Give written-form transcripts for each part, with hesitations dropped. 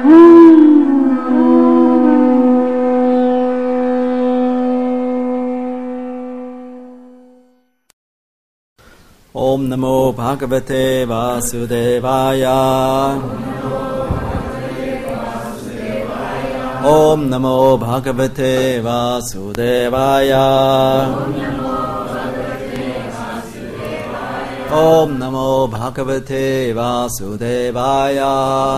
Om Namo Bhagavate Vasudevaya. Om Namo Bhagavate Vasudevaya. Om Namo Bhagavate Vasudevaya.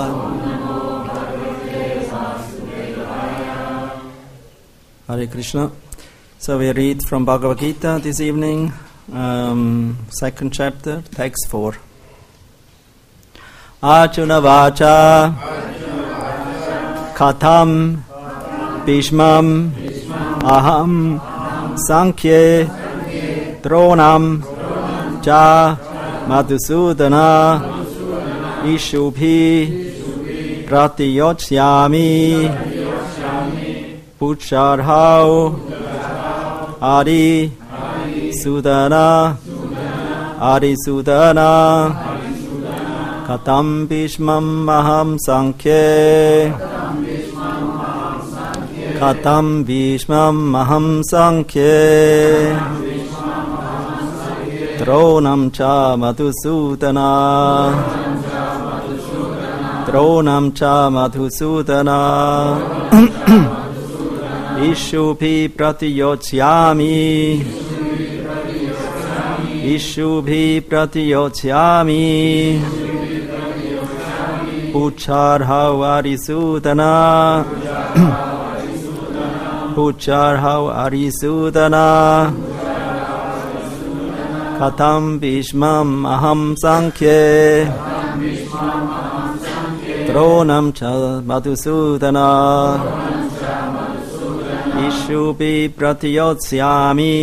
Hare Krishna. So we read from Bhagavad Gita this evening. Second chapter, text 4. Arjuna Vacha Katham Bhishmam Aham Sankhye Dronam Cha Madhusudana Ishubhi Pratiyochyami Pucharhau Adi Sudana Adi Sudana Katam Bhishmam Maham Sankhye Katam Bhishmam Maham Sankhye Dronam Cha Madhusudana Dronam Cha Madhusudana Ishubhi Pratiyochyami Ishubhi Pratiyochyami Pucharhau Arisudana Pucharhau Arisudana Katam Bhishmam Aham Sankhye Dronam Cha Madhusudana Ishubhi Pratiyochyami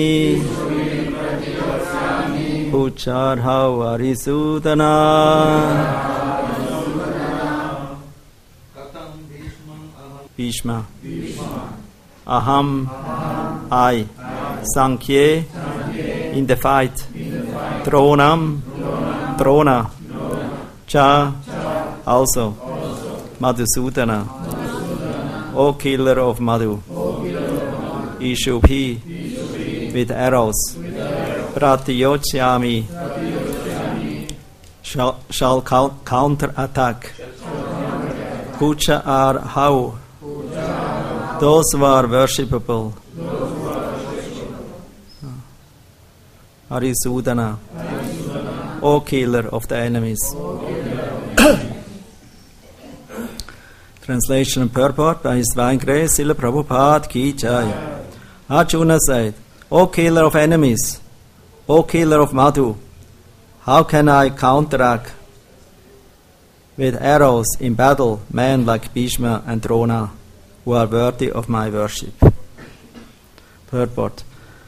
Pucharhau Arisudana. Bhishma. Aham. I. Sankhye. In the fight. Dronam. Drona. Cha. Also. Madhusudana. O killer of Madhu. Ishubhi. With arrows. Pratiyochyami shall counter-attack. Pucha are how? Those who are worshipable. Arisudana, O killer of the enemies. Translation and purport by His Divine Grace, Srila Prabhupada Ki Jai. Arjuna said, O killer of enemies, O killer of Madhu, how can I counteract with arrows in battle men like Bhishma and Drona, who are worthy of my worship? Purport.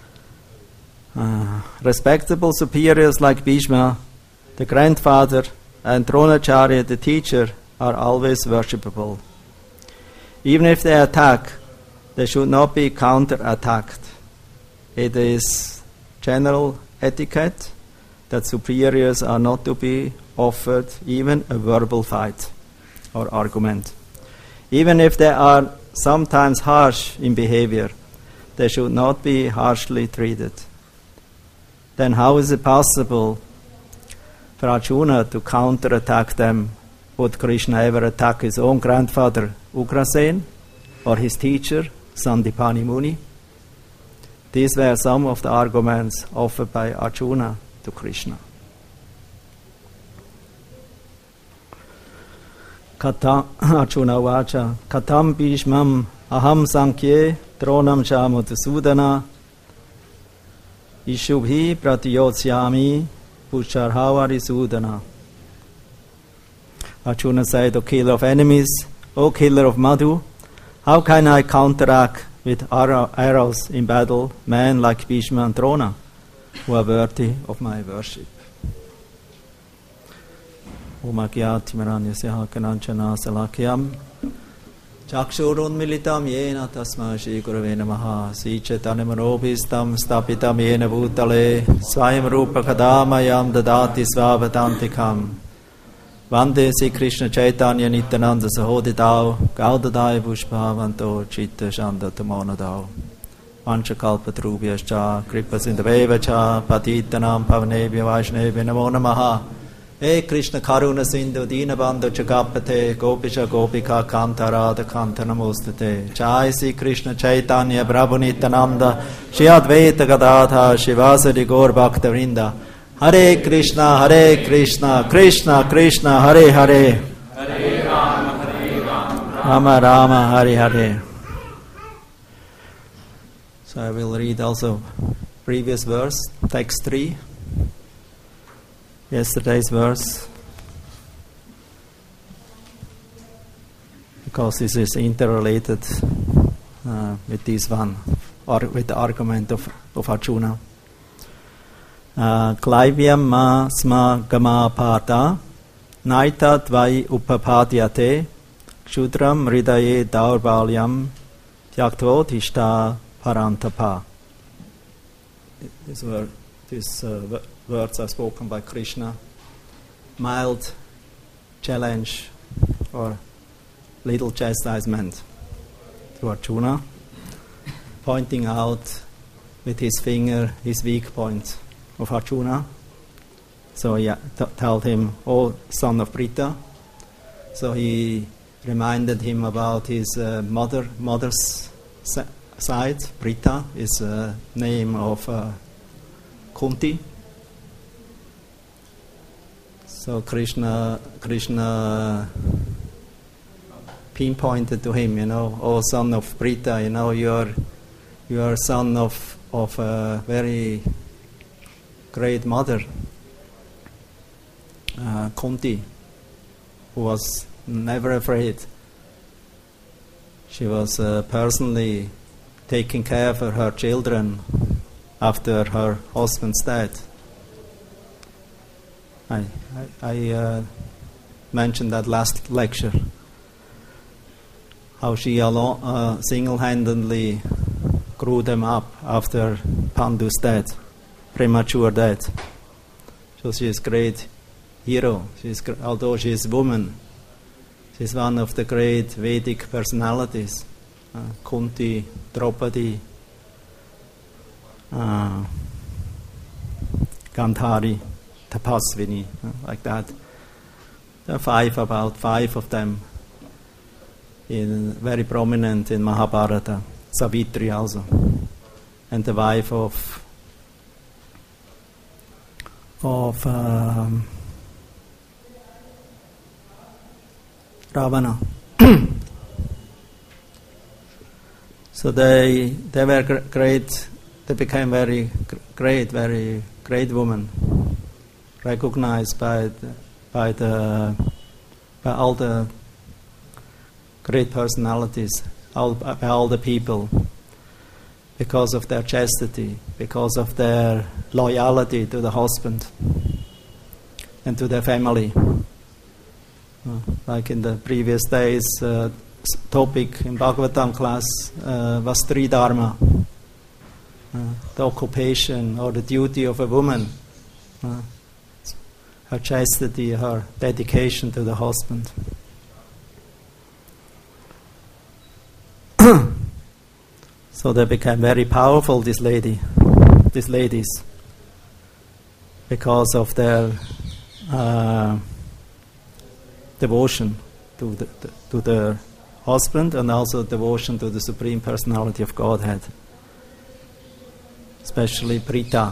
Respectable superiors like Bhishma, the grandfather, and Dronacharya, the teacher, are always worshipable. Even if they attack, they should not be counter-attacked. It is general etiquette that superiors are not to be offered even a verbal fight or argument. Even if they are sometimes harsh in behavior, they should not be harshly treated. Then how is it possible for Arjuna to counter-attack them? Would Krishna ever attack his own grandfather Ugrasen or his teacher Sandipani Muni? These were some of the arguments offered by Arjuna to Krishna. Arjuna Vacha Katam Bhishmam Aham Sankhye Dronam Cha Madhusudana Ishubhi Pratiyochyami Pucharhau Arisudana. Arjuna said, O killer of enemies, O killer of Madhu, how can I counteract with arrows in battle men like Bhishma and Drona, who are worthy of my worship? Om Agyati Maranyasya Kananchana Salakyam Chakshurun Militam Yena Tasma Shri Gurave Namaha Sri Chaitanya Manobhistam Stapitam Yena Bhutale Swayam Rupa Kadamayam Dadati Svavatantikam Vande Sri Krishna Chaitanya Nityananda Sahodidao Gaudadaya Pushpavanto Chitta Shanda Tamonadao Vanchakalpatrubhyascha Kripasindavevacha Patitanam Pavanebhya Vaishnebhya Namo Namaha He Krishna Karuna Sindhu Dinabandhu Chagapate Gopisha Gopika Kantarada Kanta Namostate Jai Sri Krishna Chaitanya Prabhu Nityananda Shri Advaita Gadadha Shivasadi Gaur Bhaktavinda Hare Krishna, Krishna Krishna, Hare Hare, Rama Rama, Hare Hare. So I will read also previous verse, text 3, yesterday's verse, because this is interrelated with this one, or with the argument of Arjuna. Klaivyam ma sma gama pata naita tvai upapadyate kshudram hridaye daurbalyam tyaktvo tishta parantapa. These words are spoken by Krishna. Mild challenge or little chastisement to Arjuna, pointing out with his finger his weak point of Arjuna. So he told him, "Oh, son of Pritha." So he reminded him about his mother's side. Pritha is a name of Kunti. So Krishna pinpointed to him, "Oh, son of Pritha, you are son of a very great mother, Kunti, who was never afraid. She was personally taking care of her children after her husband's death." I mentioned that last lecture, how she alone, single-handedly grew them up after Pandu's death. Premature death. So she is a great hero. Although she is a woman, she is one of the great Vedic personalities. Kunti, Draupadi, Gandhari, Tapasvini, like that. There are about five of them, very prominent in Mahabharata. Savitri also, and the wife of Ravana. So they were great. They became very great women, recognized by all the great personalities, by all the people, because of their chastity, because of their loyalty to the husband and to their family. Like in the previous days, topic in Bhagavatam class was Tridharma, the occupation or the duty of a woman, her chastity, her dedication to the husband. So they became very powerful, these ladies, because of their devotion to their husband, and also devotion to the Supreme Personality of Godhead, especially Pritha.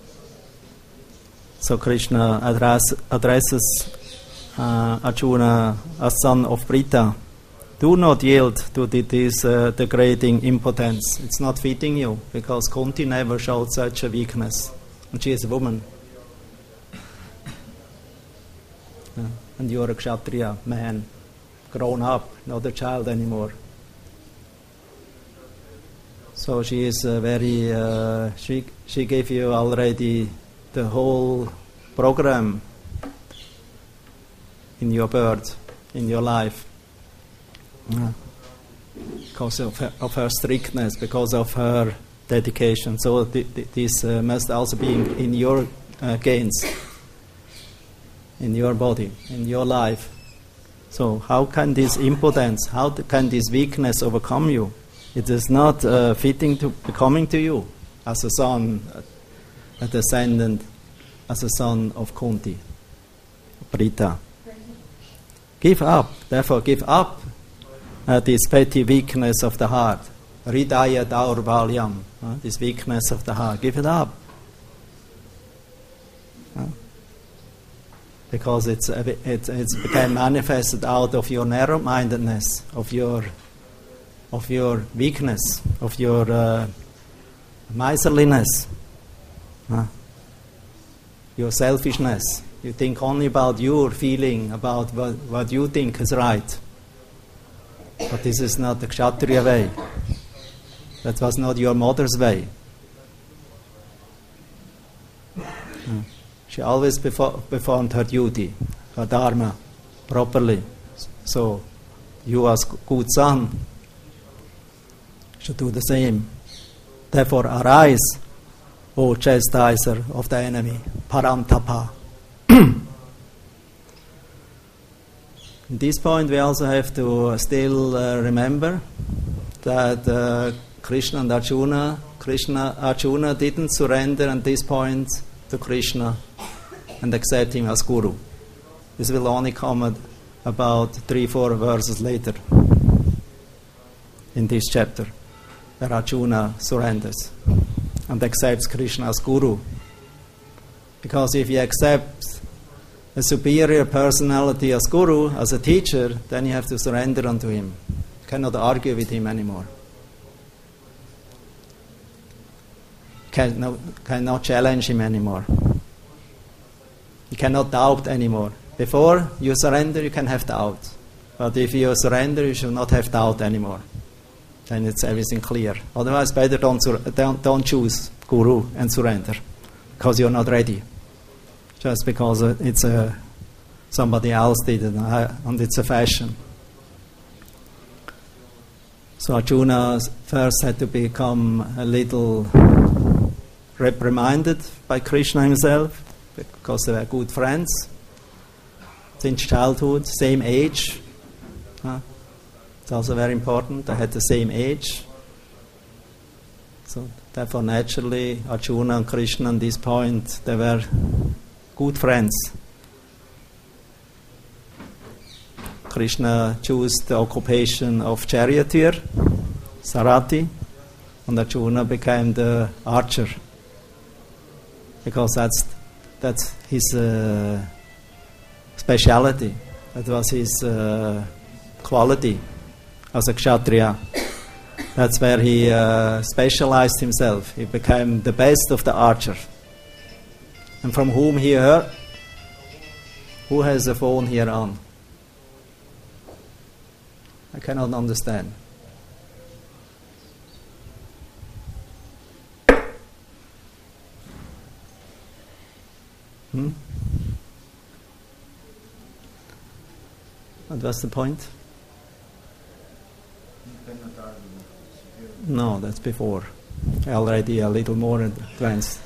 So Krishna addresses Arjuna as son of Pritha. Do not yield to this degrading impotence. It's not fitting you, because Kunti never showed such a weakness, and she is a woman. And you are a Kshatriya man, grown up, not a child anymore. So she is very. She gave you already the whole program in your birth, in your life. Because of her strictness, because of her dedication. So this must also be in your gains. in your body, in your life. So how can this impotence, how can this weakness overcome you? It is not fitting to coming to you as a son, a descendant, as a son of Kunti, Prita. Give up, therefore give up this petty weakness of the heart. Hridaya daurbalyam, this weakness of the heart. Give it up. Because it's become manifested out of your narrow-mindedness, of your weakness, of your miserliness, your selfishness. You think only about your feeling, about what you think is right. But this is not the Kshatriya way. That was not your mother's way. She always performed her duty, her dharma, properly. So, you as good son should do the same. Therefore, arise, O chastiser of the enemy, Paramtapa. At this point, we also have to still remember that Krishna and Arjuna didn't surrender at this point to Krishna and accept him as Guru. This will only come about 3-4 verses later in this chapter, where Arjuna surrenders and accepts Krishna as Guru. Because if you accept a superior personality as Guru, as a teacher, then you have to surrender unto him. You cannot argue with him anymore. Cannot challenge him anymore. You cannot doubt anymore. Before you surrender, you can have doubt. But if you surrender, you should not have doubt anymore. Then it's everything clear. Otherwise, better don't choose Guru and surrender, because you're not ready. Just because it's somebody else did it and it's a fashion. So Arjuna first had to become a little reprimanded by Krishna himself, because they were good friends since childhood, same age. It's also very important. They had the same age. So therefore, naturally, Arjuna and Krishna at this point, they were good friends. Krishna chose the occupation of charioteer, Sarathi, and Arjuna became the archer, because that's his speciality. That was his quality as a kshatriya. That's where he specialized himself. He became the best of the archer. And from whom he heard? Who has a phone here on? I cannot understand. What was the point? No, that's before. Already a little more advanced.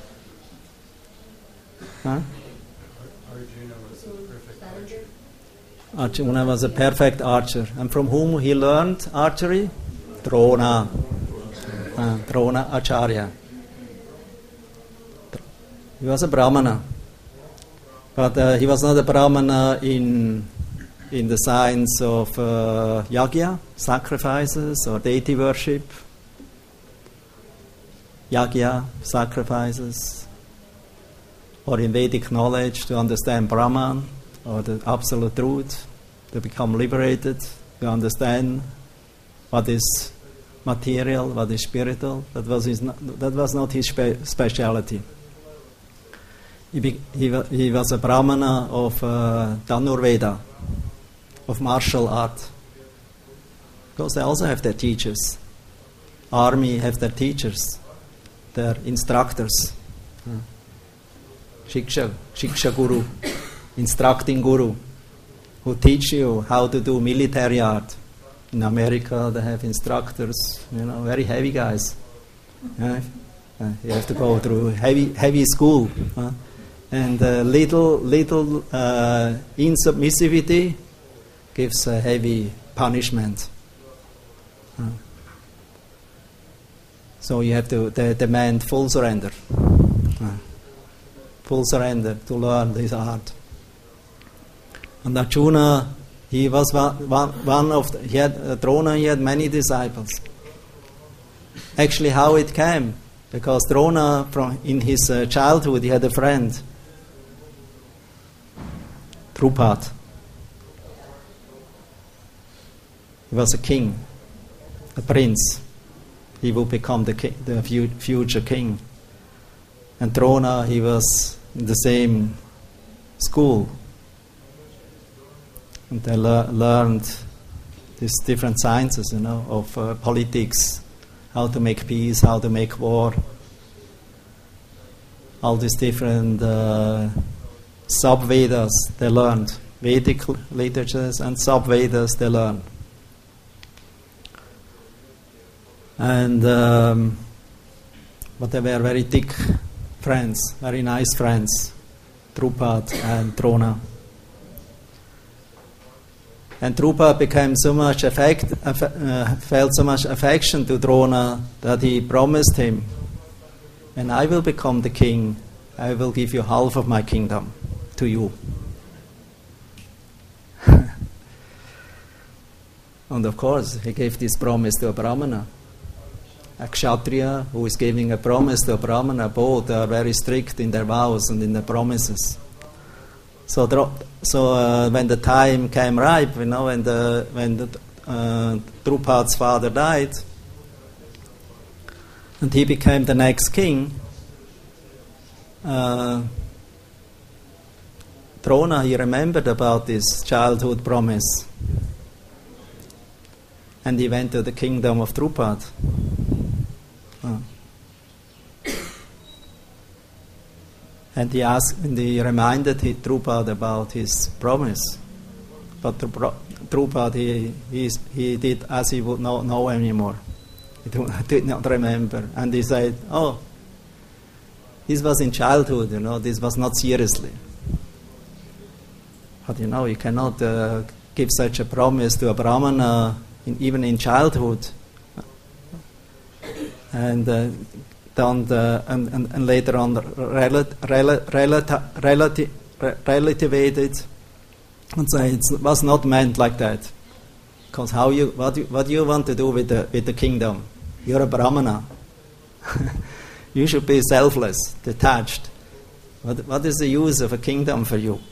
Huh? Arjuna was a perfect archer. Arjuna was a perfect archer. And from whom he learned archery? Drona. Drona Acharya. He was a Brahmana. But he was not a Brahmana in the science of yagya, sacrifices, or deity worship. Yagya, sacrifices, or in Vedic knowledge to understand Brahman, or the absolute truth, to become liberated, to understand what is material, what is spiritual. That was not his speciality. He was a Brahmana of Dhanurveda, of martial art. Because they also have their teachers. Army have their teachers, their instructors. Shiksha Guru, instructing Guru, who teach you how to do military art. In America, they have instructors, very heavy guys. You have to go through heavy school. And little insubmissivity gives a heavy punishment. So you have to demand full surrender. Full surrender to learn this art. And Arjuna, he was one of Drona, he had many disciples. Actually, how it came? Because Drona, in his childhood, he had a friend, Drupad. He was a king, a prince. He would become the future king. And Drona, he was in the same school. And they learned these different sciences, of politics, how to make peace, how to make war. All these different sub-Vedas they learned. Vedic literatures and sub-Vedas they learned. And but they were very thick friends, very nice friends, Drupad and Drona. And Drupad became so much felt so much affection to Drona that he promised him, when I will become the king, I will give you half of my kingdom to you. And of course, he gave this promise to a Brahmana. A Kshatriya who is giving a promise to a Brahmana, both are very strict in their vows and in their promises. So when the time came ripe, when Drupad's father died, and he became the next king, Drona, he remembered about this childhood promise, and he went to the kingdom of Drupad. And he reminded Drupad about his promise. But Drupad, he did as he would not know anymore. He did not remember. And he said, this was in childhood, this was not seriously. But you cannot give such a promise to a Brahmana even in childhood. And later on relativated and say it was not meant like that. Because what do you want to do with the kingdom? You're a Brahmana. You should be selfless, detached. What is the use of a kingdom for you?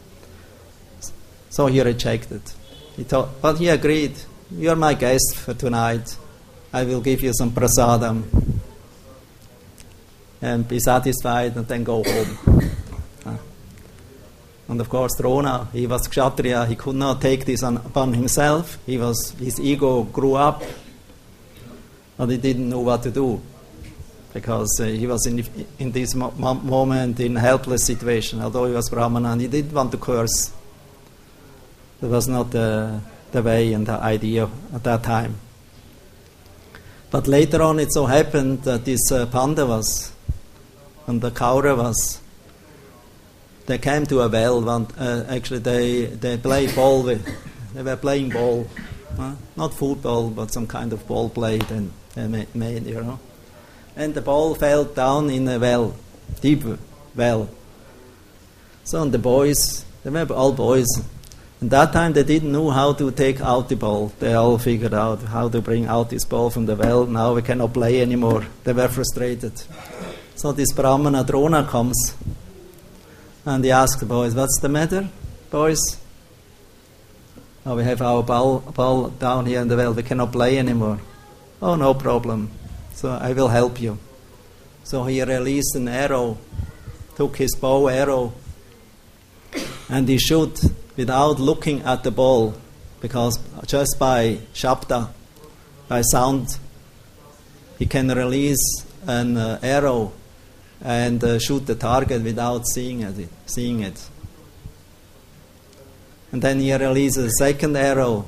So he rejected. But he agreed. You're my guest for tonight. I will give you some prasadam. And be satisfied and then go home. And of course Drona, he was Kshatriya, he could not take this upon himself. His ego grew up, but he didn't know what to do. Because he was in this moment in a helpless situation, although he was Brahmana, and he didn't want to curse. That was not the way and the idea at that time. But later on it so happened that these Pandavas and the Kauravas, they came to a well. Actually, they played ball with. They were playing ball, not football, but some kind of ball played and made, And the ball fell down in a well, deep well. So the boys, they were all boys. And that time they didn't know how to take out the ball. They all figured out how to bring out this ball from the well. Now we cannot play anymore. They were frustrated. So this Brahmana Drona comes and he asks the boys, what's the matter, boys? Oh, we have our ball down here in the well. We cannot play anymore. Oh, no problem. So I will help you. So he released an arrow, took his bow arrow, and he shot without looking at the ball, because just by shabda, by sound, he can release an arrow and shoot the target without seeing it. And then he releases a second arrow,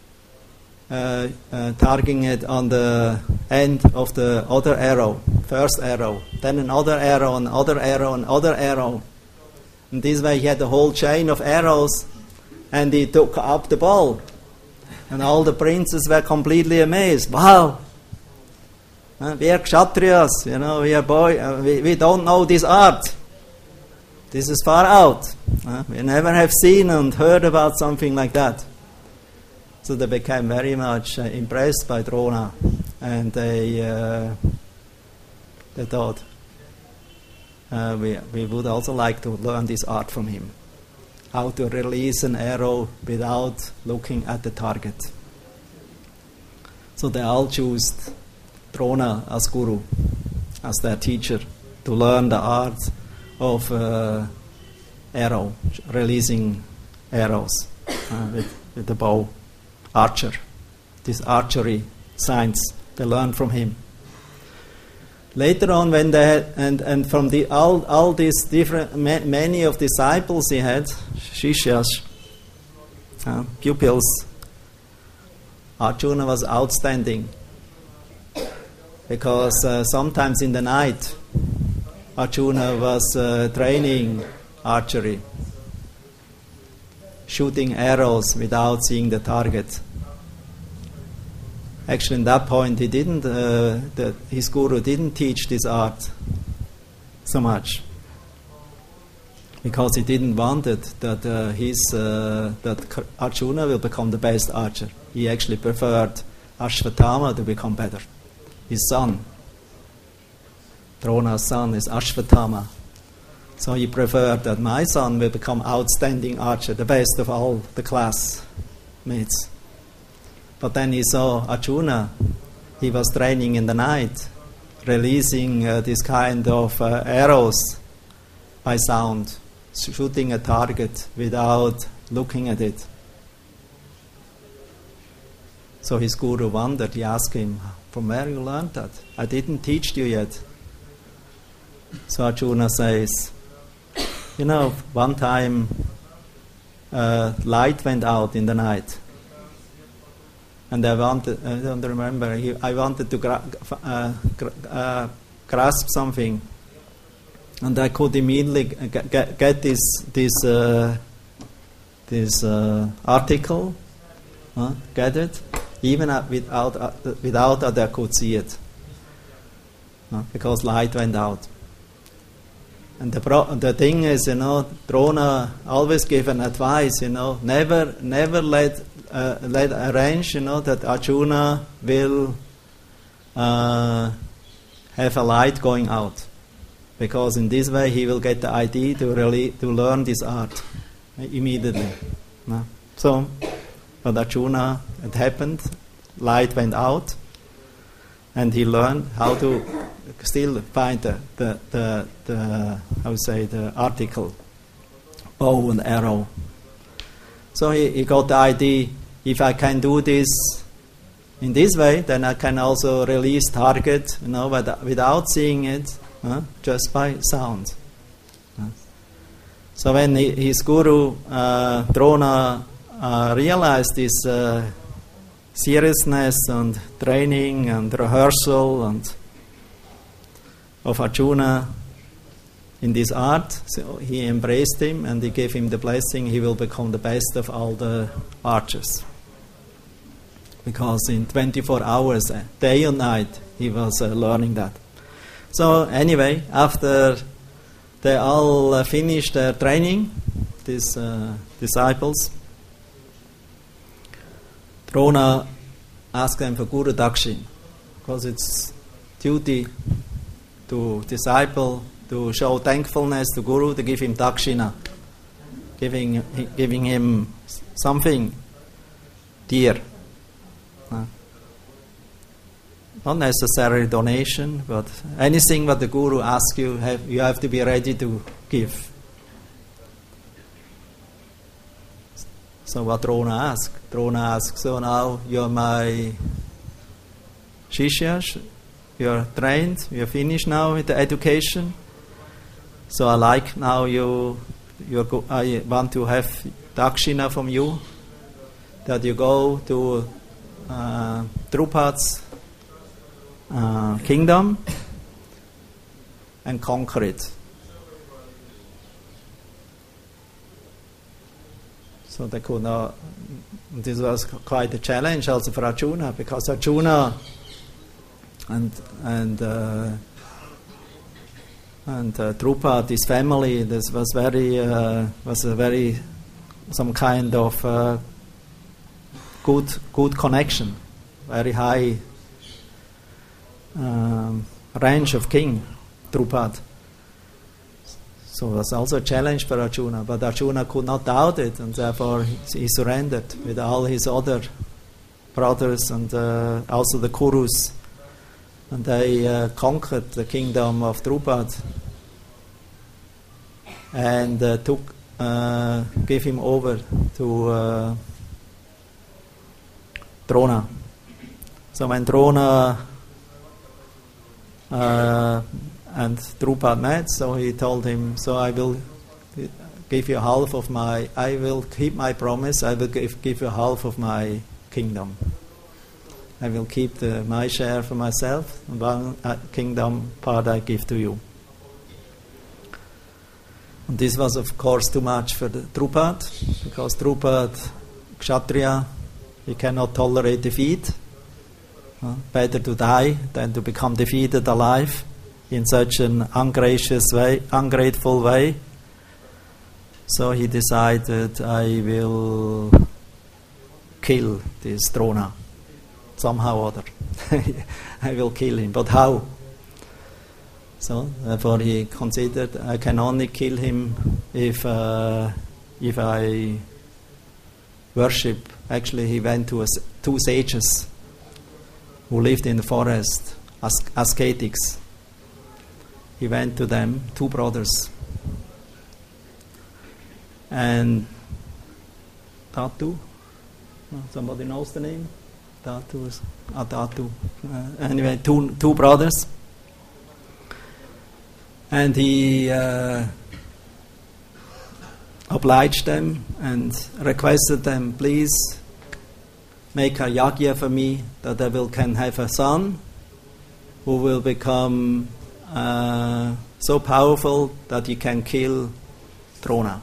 targeting it on the end of the other arrow, first arrow. Then another arrow, another arrow, another arrow. And this way he had a whole chain of arrows, and he took up the bow. And all the princes were completely amazed. Wow! We are Kshatriyas, we are we don't know this art. This is far out. We never have seen and heard about something like that. So they became very much impressed by Drona, and they thought, we would also like to learn this art from him. How to release an arrow without looking at the target. So they all chose Drona as guru, as their teacher, to learn the art of arrow, releasing arrows with the bow. Archer, this archery science, they learned from him. Later on, when they had, and from all these different, many of disciples he had, Shishyas, pupils, Arjuna was outstanding, because sometimes in the night Arjuna was training archery, shooting arrows without seeing the target. Actually, in that point, he didn't. His guru didn't teach this art so much, because he didn't want it that that Arjuna will become the best archer. He actually preferred Ashvatthama to become better. His son, Drona's son, is Ashvatthama. So he preferred that my son will become outstanding archer, the best of all the classmates. But then he saw Arjuna. He was training in the night, releasing this kind of arrows by sound, shooting a target without looking at it. So his guru wondered. He asked him, "From where you learned that? I didn't teach you yet." So Arjuna says, one time light went out in the night. And I don't remember, I wanted to grasp something. And I could immediately get this article, get it, even without that I could see it. Because light went out. And the thing is, Drona always gave an advice, never let arrange, that Arjuna will have a light going out, because in this way he will get the idea to learn this art immediately. So, but Arjuna, it happened, light went out, and he learned how to still find the article, bow and arrow. So he got the idea, if I can do this in this way, then I can also release target, without seeing it, just by sound. So when his guru Drona realized this seriousness and training and rehearsal and of Arjuna in this art, so he embraced him and he gave him the blessing. He will become the best of all the archers, because in 24 hours, day and night, he was learning that. So anyway, after they all finished their training, these disciples, Drona asked them for Guru Dakshin, because it's duty to disciple to show thankfulness to Guru, to give him Dakshina, giving him something dear. Not necessarily donation, but anything that the Guru asks you, you have to be ready to give. So what Drona asked, so now you're my Shishya, you're trained, you're finished now with the education. So I like now I want to have Dakshina from you, that you go to Drupad's kingdom and conquer it. So they could not. This was quite a challenge also for Arjuna, because Arjuna and Drupada, his family, this was a very some kind of good connection, very high range of king, Drupada. So it was also a challenge for Arjuna, but Arjuna could not doubt it, and therefore he surrendered with all his other brothers and also the Kurus, and they conquered the kingdom of Drupada and gave him over to Drona. So when Drona and Drupada met, so he told him, so I will give you half of I will keep my promise, I will give you half of my kingdom. I will keep my share for myself, and one kingdom part I give to you. And this was of course too much for Drupada, because Drupada, Kshatriya, he cannot tolerate defeat. Better to die than to become defeated alive in such an ungrateful way. So he decided, I will kill this Drona somehow or other. I will kill him, but how? So therefore he considered, I can only kill him if I worship. Actually, he went to two sages who lived in the forest, ascetics. He went to them, two brothers. And Datu, somebody knows the name? Datu. Anyway, two brothers. And he obliged them and requested them, please make a yagya for me, that I can have a son who will become so powerful that he can kill Drona.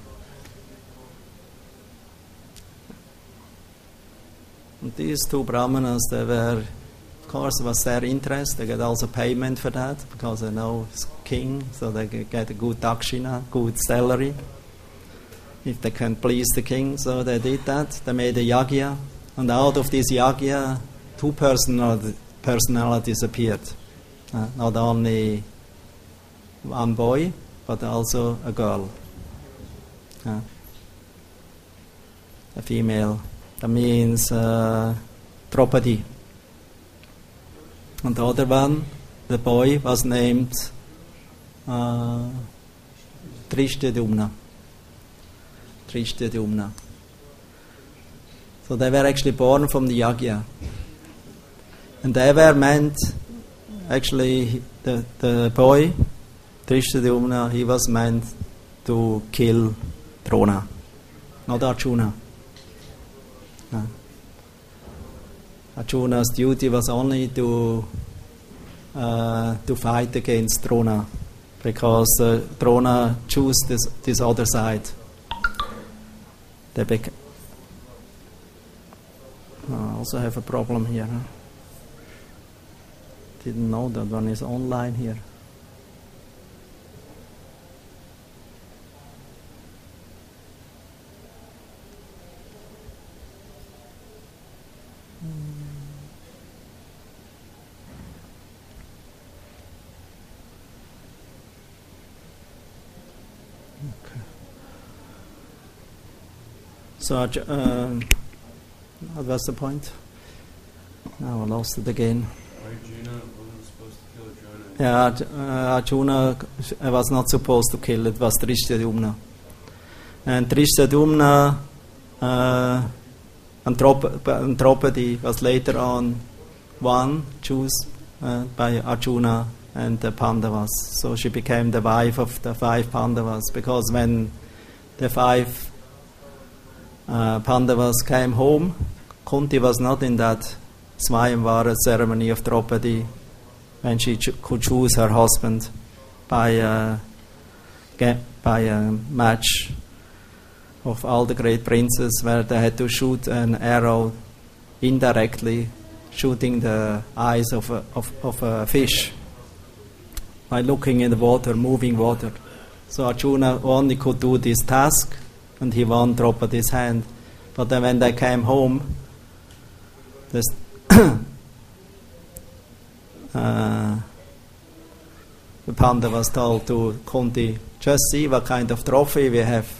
And these two brahmanas, they were, of course, it was their interest. They get also payment for that, because they know it's king, so they get a good dakshina, good salary, if they can please the king. So they did that. They made a yagya, and out of this yagya, two personalities appeared. Not only one boy, but also a girl, a female. That means Draupadi. And the other one, the boy, was named Drishtadyumna. So they were actually born from the yagya. And they were meant, actually, the boy, Drishtadyumna, he was meant to kill Drona, not Arjuna. Arjuna's duty was only to fight against Drona, because Drona chose this other side. They also have a problem here. Didn't know that one is online here. So, what was the point? Now I lost it again. Arjuna wasn't supposed to kill Drona. Yeah, Arjuna was not supposed to kill. It was Drishtadyumna. And Drishtadyumna and Draupadi was later on chosen by Arjuna and the Pandavas. So she became the wife of the 5 Pandavas, because when the 5 Pandavas came home, Kunti was not in that Swayamvara ceremony of Draupadi, when she could choose her husband by a match of all the great princes, where they had to shoot an arrow indirectly, shooting the eyes of a fish by looking in the water, moving water. So Arjuna only could do this task, and he won Draupadi's hand. But then when they came home, this the Pandavas told to Kunti, just see what kind of trophy we have.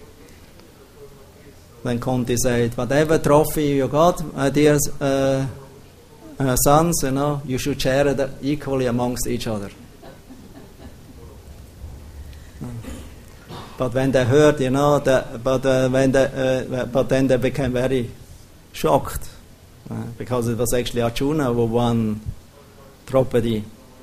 Then Kunti said, whatever trophy you got, my dear sons, you should share it equally amongst each other. But when they heard, but then they became very shocked, because it was actually Arjuna who won Draupadi.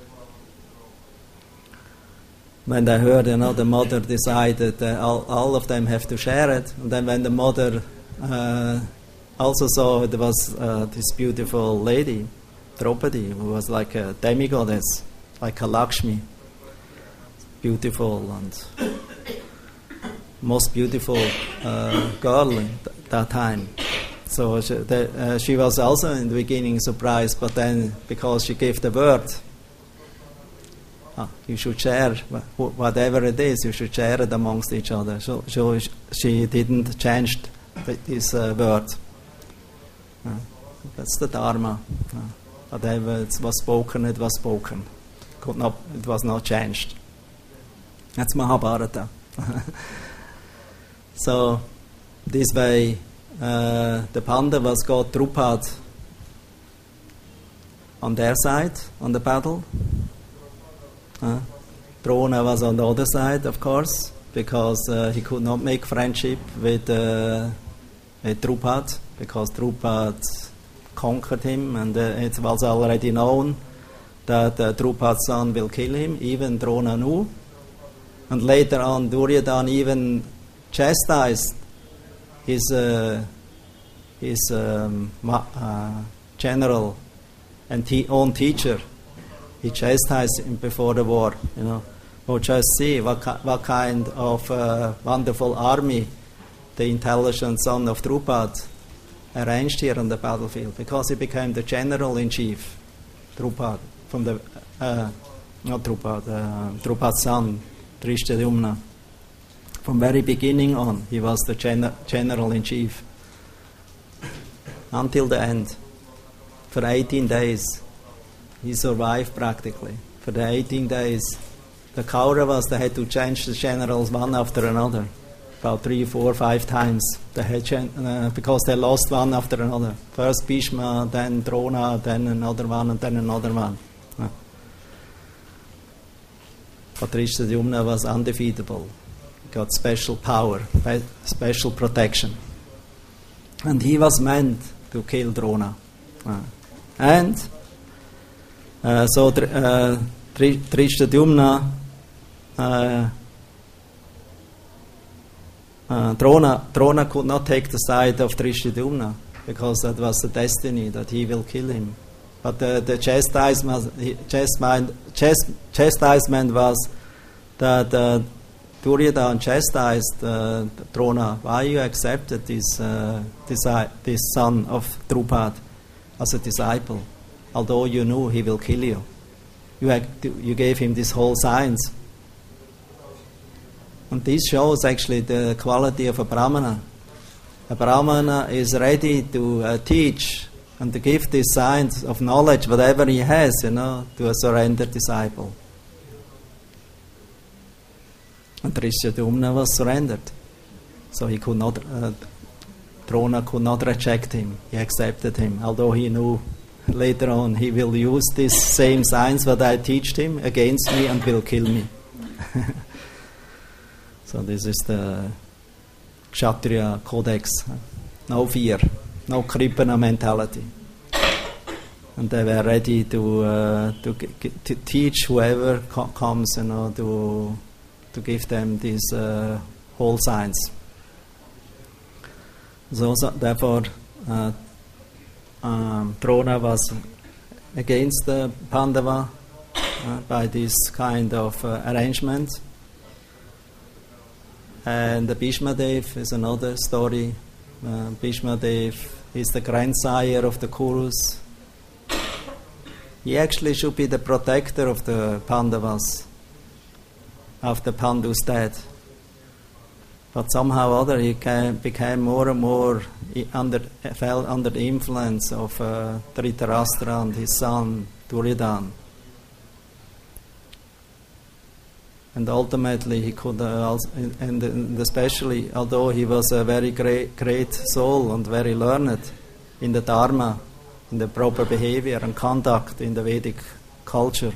When they heard, the mother decided that all of them have to share it. And then when the mother also saw it was this beautiful lady, Draupadi, who was like a demigoddess, like a Lakshmi, beautiful and most beautiful girl at that time. So she was also in the beginning surprised, but then because she gave the word, you should share whatever it is, you should share it amongst each other. So she didn't change this word. That's the Dharma. Whatever it was spoken, it was spoken. It was not changed. That's Mahabharata. So this way, the Pandavas got Drupad on their side, on the battle. Drona was on the other side, of course, because he could not make friendship with Drupad, because Drupad conquered him, and it was already known that Drupad's son will kill him. Even Drona knew. And later on, Duryodhana even chastised his general and own teacher. He chastised him before the war, Oh, just see what kind of wonderful army the intelligent son of Drupad arranged here on the battlefield, because he became the general-in-chief, Drupad, from the Drupad's son, Drishtadyumna. From very beginning on, he was the general-in-chief until the end. For 18 days, he survived practically. For the 18 days, the Kauravas, they had to change the generals one after another, about 3, 4, 5 times. They had because they lost one after another. First Bhishma, then Drona, then another one, and then another one. But Drishtadyumna was undefeatable. Got special power, special protection. And he was meant to kill Drona. So Drishtadyumna, Drona could not take the side of Drishtadyumna, because that was the destiny, that he will kill him. But the chastisement was that Duryodhana chastised Drona. Why you accepted this son of Drupad as a disciple, although you knew he will kill you? You gave him this whole science. And this shows actually the quality of a Brahmana. A Brahmana is ready to teach and to give this science of knowledge, whatever he has, to a surrendered disciple. And Drishtadyumna was surrendered. So he could not, Drona could not reject him. He accepted him, although he knew later on he will use this same science that I teach him against me and will kill me. So this is the Kshatriya codex. No fear, no Kripana mentality. And they were ready to teach whoever comes, to give them this whole science. So therefore, Drona was against the Pandava by this kind of arrangement. And the Bhishma Dev is another story. Bhishma Dev is the grandsire of the Kurus. He actually should be the protector of the Pandavas after Pandu's death. But somehow or other he became more and more, fell under the influence of Dhritarashtra and his son Duryodhana. And ultimately he could, and especially although he was a very great soul and very learned in the Dharma, in the proper behavior and conduct in the Vedic culture,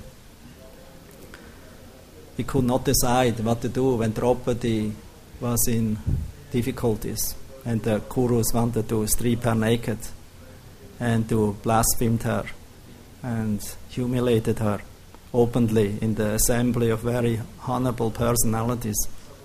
he could not decide what to do when Draupadi was in difficulties and the Kurus wanted to strip her naked and to blaspheme her and humiliated her openly in the assembly of very honorable personalities.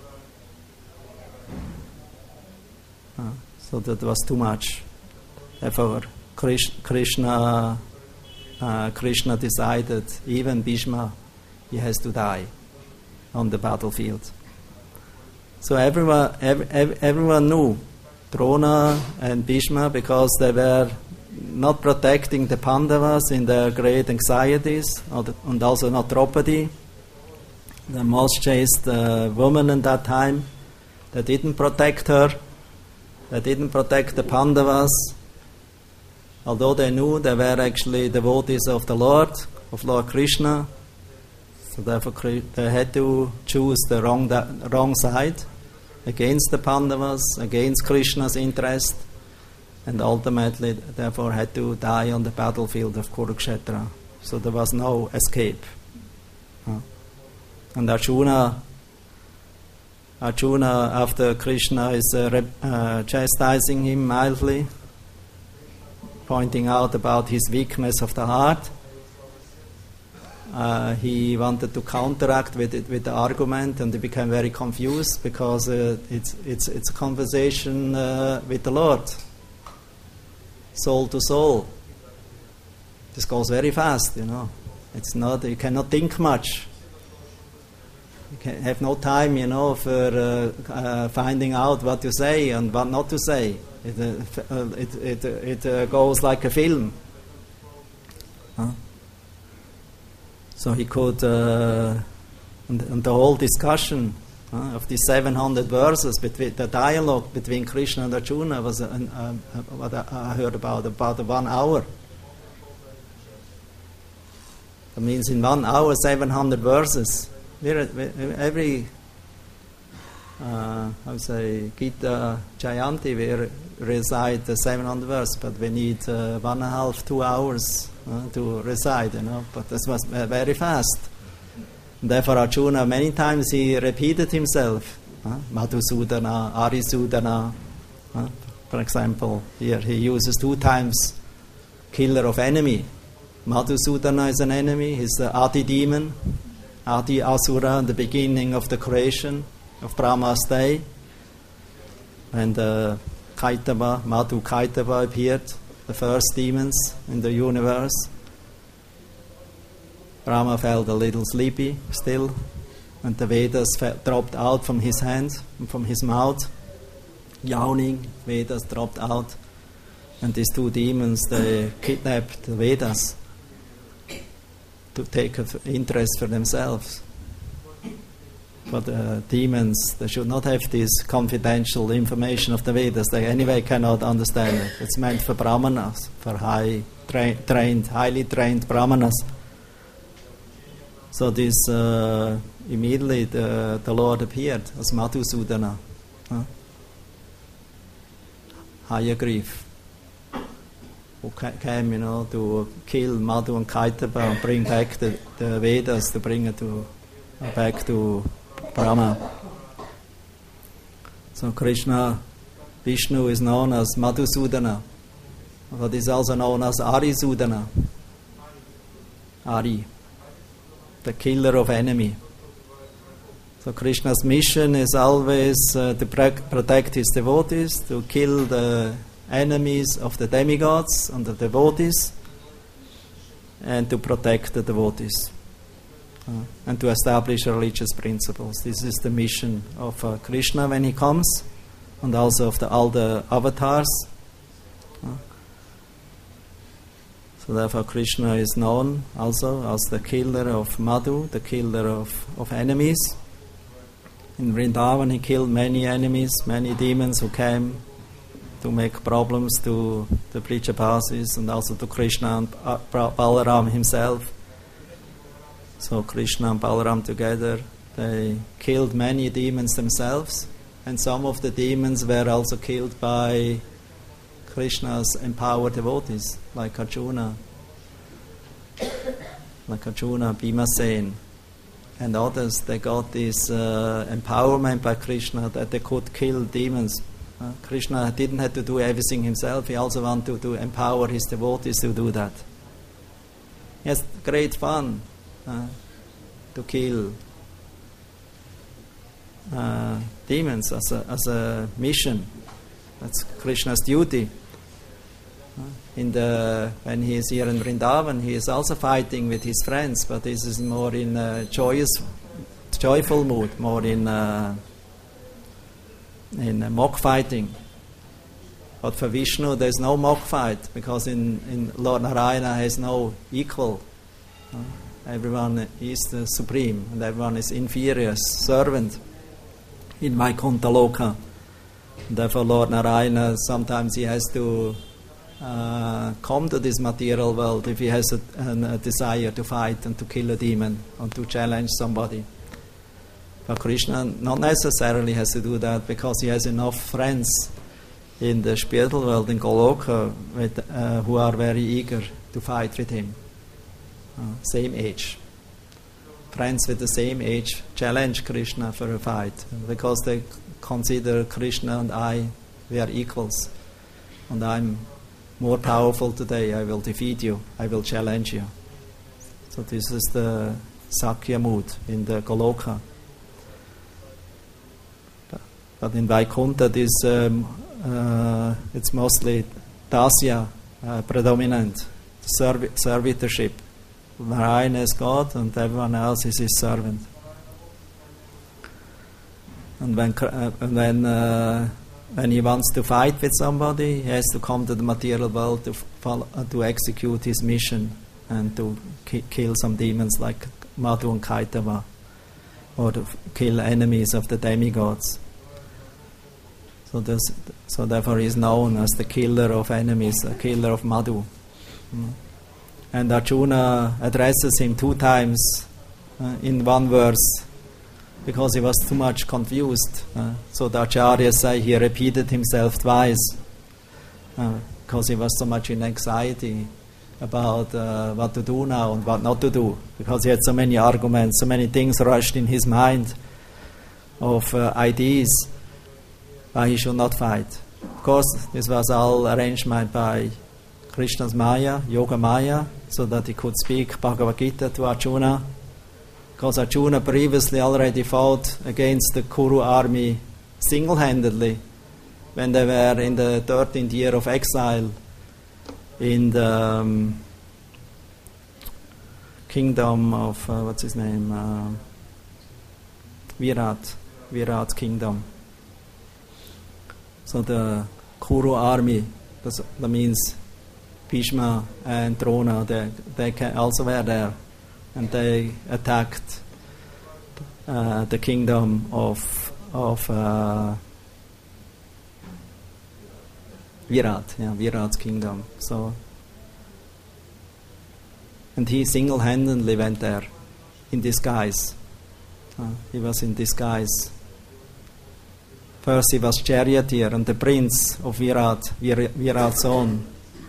So that was too much. Therefore, Krishna decided even Bhishma, he has to die on the battlefield. So everyone knew Drona and Bhishma because they were not protecting the Pandavas in their great anxieties, and also not Draupadi, the most chaste woman in that time. They didn't protect her. They didn't protect the Pandavas, although they knew they were actually devotees of the Lord, of Lord Krishna. So therefore they had to choose the wrong side, against the Pandavas, against Krishna's interest, and ultimately therefore had to die on the battlefield of Kurukshetra. So there was no escape. And Arjuna, after Krishna is chastising him mildly, pointing out about his weakness of the heart, he wanted to counteract with the argument, and he became very confused because it's a conversation with the Lord, soul to soul. This goes very fast, It's not, you cannot think much. You can have no time, for finding out what to say and what not to say. It goes like a film. So he could, and the whole discussion of these 700 verses, between the dialogue between Krishna and Arjuna was what I heard about 1 hour. That means in 1 hour, 700 verses. Every, Gita Jayanti, we recite the 700 verses, but we need 1.5, 2 hours to recite, But this was very fast. Therefore, Arjuna, many times he repeated himself. Madhusudana, Arisudana. For example, here he uses 2 times killer of enemy. Madhusudana is an enemy. He's the Adi demon, Adi Asura, in the beginning of the creation of Brahma's day. And Kaitava, Madhu Kaitava appeared, the first demons in the universe. Brahma felt a little sleepy still, and the Vedas dropped out from his hand and from his mouth. Yawning, Vedas dropped out, and these 2 demons, they kidnapped the Vedas to take an interest for themselves. But the demons, they should not have this confidential information of the Vedas. They anyway cannot understand it. It's meant for Brahmanas, for highly trained Brahmanas. So this immediately the Lord appeared as Madhusudana, Hayagriv, who came, to kill Madhu and Kaitava and bring back the Vedas, to bring it back to Brahma. So Vishnu is known as Madhusudana, but is also known as Arisudana. Ari, the killer of enemy. So Krishna's mission is always to protect his devotees, to kill the enemies of the demigods and the devotees, and to protect the devotees. and to establish religious principles. This is the mission of Krishna when he comes, and also of all the avatars. So therefore Krishna is known also as the killer of Madhu, the killer of enemies. In Vrindavan he killed many enemies, many demons who came to make problems to the Vrijabasis and also to Krishna and Balaram himself. So Krishna and Balaram together, they killed many demons themselves, and some of the demons were also killed by Krishna's empowered devotees, like Arjuna, Bhimasen, and others. They got this empowerment by Krishna that they could kill demons. Krishna didn't have to do everything himself. He also wanted to empower his devotees to do that. He has great fun to kill demons as a mission. That's Krishna's duty. When he is here in Vrindavan, he is also fighting with his friends, but this is more in a joyful mood, more in mock fighting. But for Vishnu, there is no mock fight, because in Lord Narayana has no equal. Everyone is the supreme, and everyone is inferior, servant in Vaikuntha Loka. Therefore, Lord Narayana, sometimes he has to come to this material world if he has a desire to fight and to kill a demon or to challenge somebody. But Krishna not necessarily has to do that, because he has enough friends in the spiritual world, in Goloka, who are very eager to fight with him. Same age. Friends with the same age challenge Krishna for a fight, because they consider Krishna and I, we are equals. And I'm more powerful today, I will defeat you, I will challenge you. So this is the Sakya mood in the Goloka. But in Vaikuntha, it's mostly Dasya predominant, servitorship. Narayana is God and everyone else is his servant. And when he wants to fight with somebody, he has to come to the material world to execute his mission and to kill some demons like Madhu and Kaitava, or to kill enemies of the demigods. So therefore he is known as the killer of enemies, the killer of Madhu. And Arjuna addresses him 2 times in one verse, because he was too much confused. So the Acharyas say he repeated himself twice, because he was so much in anxiety about what to do now and what not to do, because he had so many arguments, so many things rushed in his mind of ideas why he should not fight. Of course, this was all arranged by Krishna's Maya, Yoga Maya, so that he could speak Bhagavad Gita to Arjuna. Because Arjuna previously already fought against the Kuru army single-handedly when they were in the 13th year of exile in the kingdom of, what's his name? Virat kingdom. So the Kuru army, that means Bhishma and Drona, they also were there, and they attacked the kingdom of Virat's kingdom. So, and he single-handedly went there in disguise. He was in disguise. First he was charioteer and the prince of Virat's son.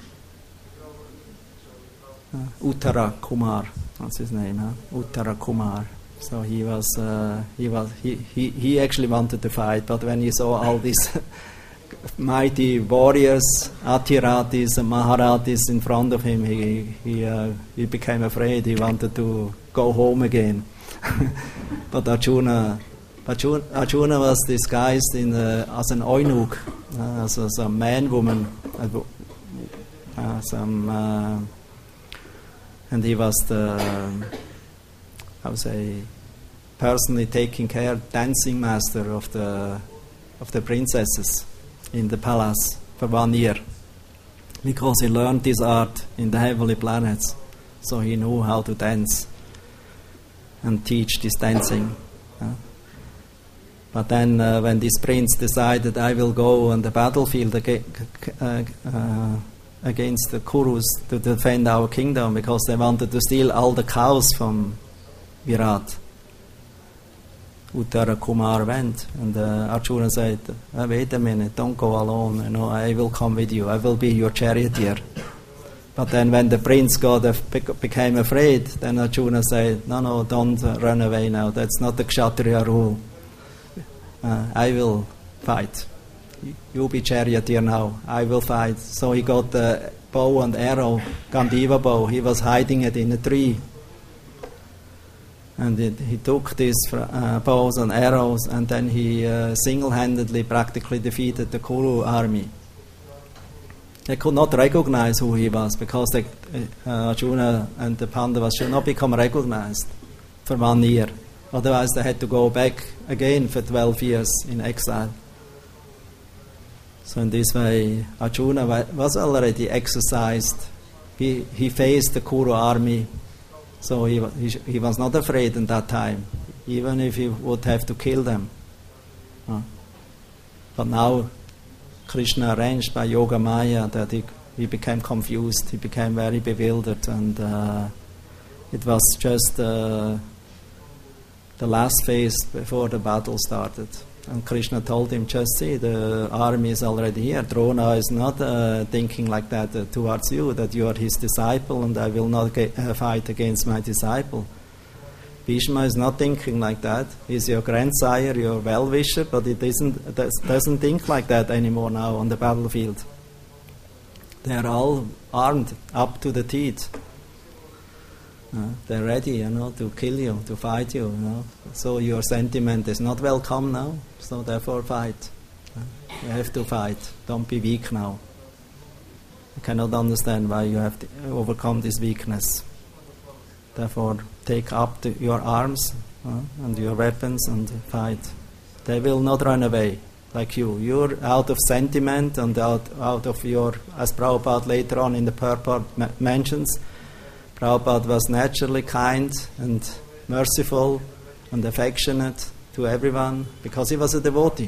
Uttara Kumar, that's his name, Uttara Kumar. So he actually wanted to fight, but when he saw all these mighty warriors, Atiratis and Maharatis in front of him, he became afraid. He wanted to go home again. But Arjuna was disguised as an eunuch, as a man-woman, and he was the personally taking care, dancing master of the princesses in the palace for 1 year, because he learned this art in the heavenly planets, so he knew how to dance and teach this dancing. But then when this prince decided, I will go on the battlefield against the Kurus to defend our kingdom, because they wanted to steal all the cows from Virat, Uttara Kumar went, and Arjuna said, wait a minute, don't go alone, I will come with you, I will be your charioteer. But then when the prince became afraid, then Arjuna said, no, don't run away now, that's not the Kshatriya rule. I will fight. You be charioteer now, I will fight. So he got the bow and arrow, Gandiva bow, he was hiding it in a tree. And he took these bows and arrows, and then he single-handedly practically defeated the Kuru army. They could not recognize who he was, because Arjuna and the Pandavas should not become recognized for 1 year. Otherwise they had to go back again for 12 years in exile. So in this way, Arjuna was already exercised. He faced the Kuru army. So he was not afraid in that time, even if he would have to kill them. But now Krishna arranged by Yoga Maya that he became confused, he became very bewildered, and it was just the last phase before the battle started. And Krishna told him, just see, the army is already here. Drona is not thinking like that towards you, that you are his disciple and I will not fight against my disciple. Bhishma is not thinking like that. He's your grandsire, your well-wisher, but he doesn't think like that anymore now on the battlefield. They are all armed up to the teeth. They're ready, to kill you, to fight you, So your sentiment is not welcome now, so therefore fight. You have to fight. Don't be weak now. I cannot understand why you have to overcome this weakness. Therefore, take up your arms and your weapons and fight. They will not run away like you. You're out of sentiment and out of your, as Prabhupada later on in the purport mentions, Prabhupada was naturally kind and merciful and affectionate to everyone because he was a devotee.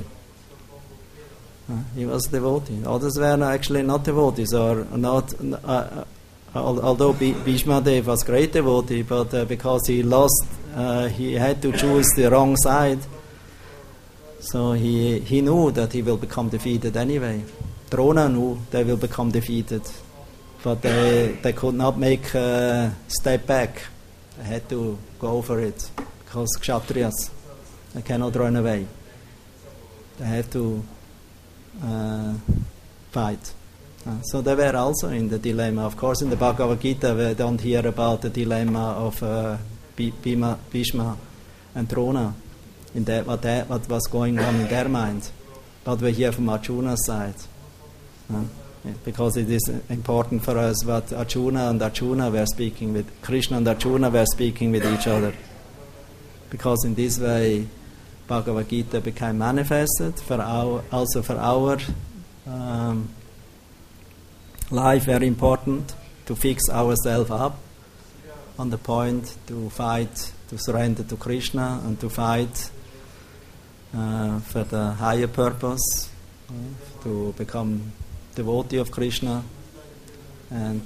He was a devotee. Others were actually not devotees, or not. Although Bhishma Dev was great devotee, but because he lost, he had to choose the wrong side. So he knew that he will become defeated anyway. Drona knew they will become defeated, but they could not make a step back. They had to go for it because Kshatriyas, they cannot run away. They have to fight. So they were also in the dilemma. Of course, in the Bhagavad Gita, we don't hear about the dilemma of Bhishma and Drona, what was going on in their mind. But we hear from Arjuna's side. Because it is important for us what Arjuna and Arjuna were speaking with, Krishna and Arjuna were speaking with each other. Because in this way, Bhagavad Gita became manifested also for our life, very important to fix ourselves up on the point to fight, to surrender to Krishna and to fight for the higher purpose, to become devotee of Krishna, and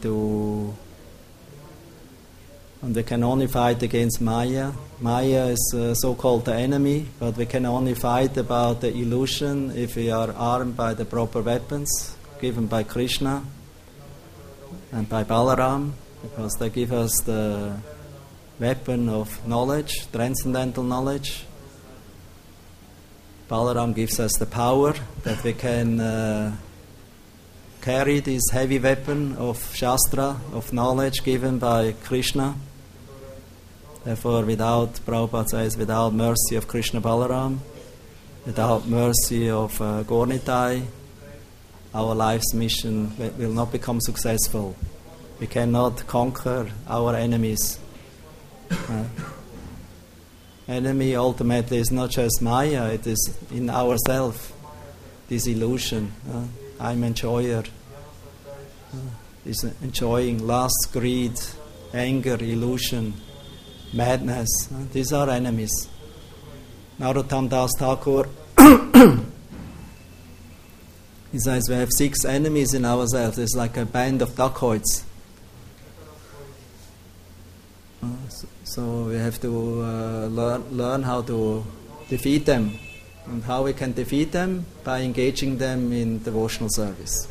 we can only fight against Maya. Maya is so-called the enemy, but we can only fight about the illusion if we are armed by the proper weapons given by Krishna and by Balaram, because they give us the weapon of knowledge, transcendental knowledge. Balaram gives us the power that we can carry this heavy weapon of Shastra, of knowledge given by Krishna. Therefore, Prabhupada says, without mercy of Krishna Balaram, without mercy of Gaur-Nitai, our life's mission will not become successful. We cannot conquer our enemies. enemy ultimately is not just Maya, it is in ourselves, this illusion. I'm enjoyer. Is enjoying lust, greed, anger, illusion, madness. These are enemies. Narottam Das Thakur he says we have 6 enemies in ourselves. It's like a band of dacoits. So we have to learn how to defeat them. And how we can defeat them? By engaging them in devotional service.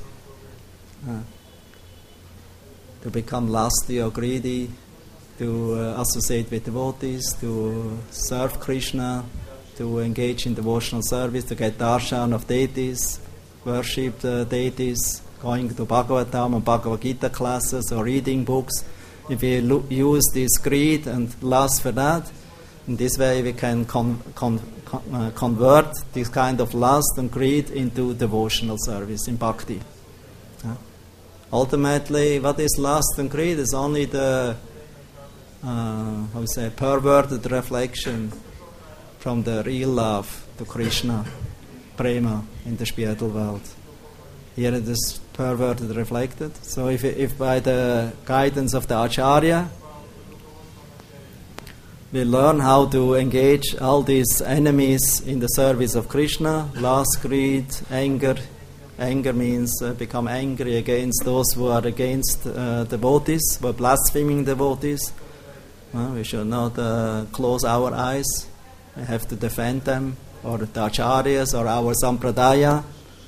To become lusty or greedy, to associate with devotees, to serve Krishna, to engage in devotional service, to get darshan of deities, worship the deities, going to Bhagavatam or Bhagavad Gita classes or reading books. If we use this greed and lust for that, in this way we can convert this kind of lust and greed into devotional service in bhakti. Ultimately, what is lust and greed is only the perverted reflection from the real love to Krishna, prema, in the spiritual world. Here it is perverted, reflected. So if by the guidance of the Acharya, we learn how to engage all these enemies in the service of Krishna, lust, greed, anger. Anger means become angry against those who are against devotees, who are blaspheming devotees. We should not close our eyes. We have to defend them, or the acharyas, or our sampradaya.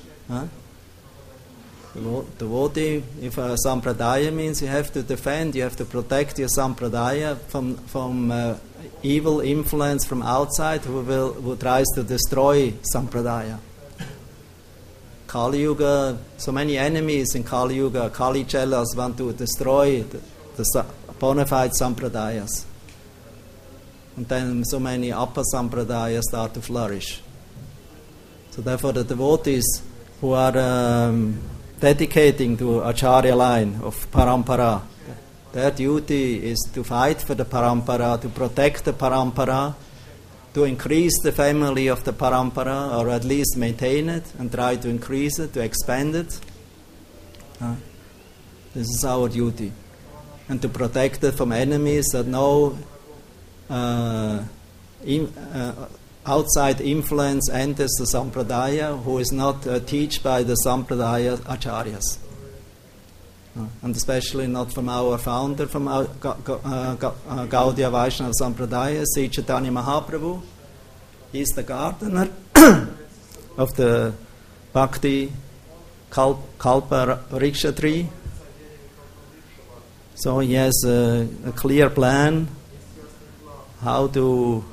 Devotee, if a sampradaya means you have to defend, you have to protect your sampradaya from evil influence from outside who tries to destroy sampradaya. Kali Yuga, so many enemies in Kali Yuga. Kali Chelas want to destroy the bona fide sampradayas. And then so many upper sampradayas start to flourish. So therefore the devotees who are dedicating to Acharya line of Parampara, their duty is to fight for the Parampara, to protect the Parampara, to increase the family of the Parampara, or at least maintain it and try to increase it, to expand it. This is our duty. And to protect it from enemies that no outside influence enters the Sampradaya who is not taught by the Sampradaya Acharyas. And especially not from our founder, from our Gaudiya Vaishnava Sampradaya, Sri Chaitanya Mahaprabhu. He is the gardener of the Bhakti Kalpa Vriksha tree. So he has a clear plan how to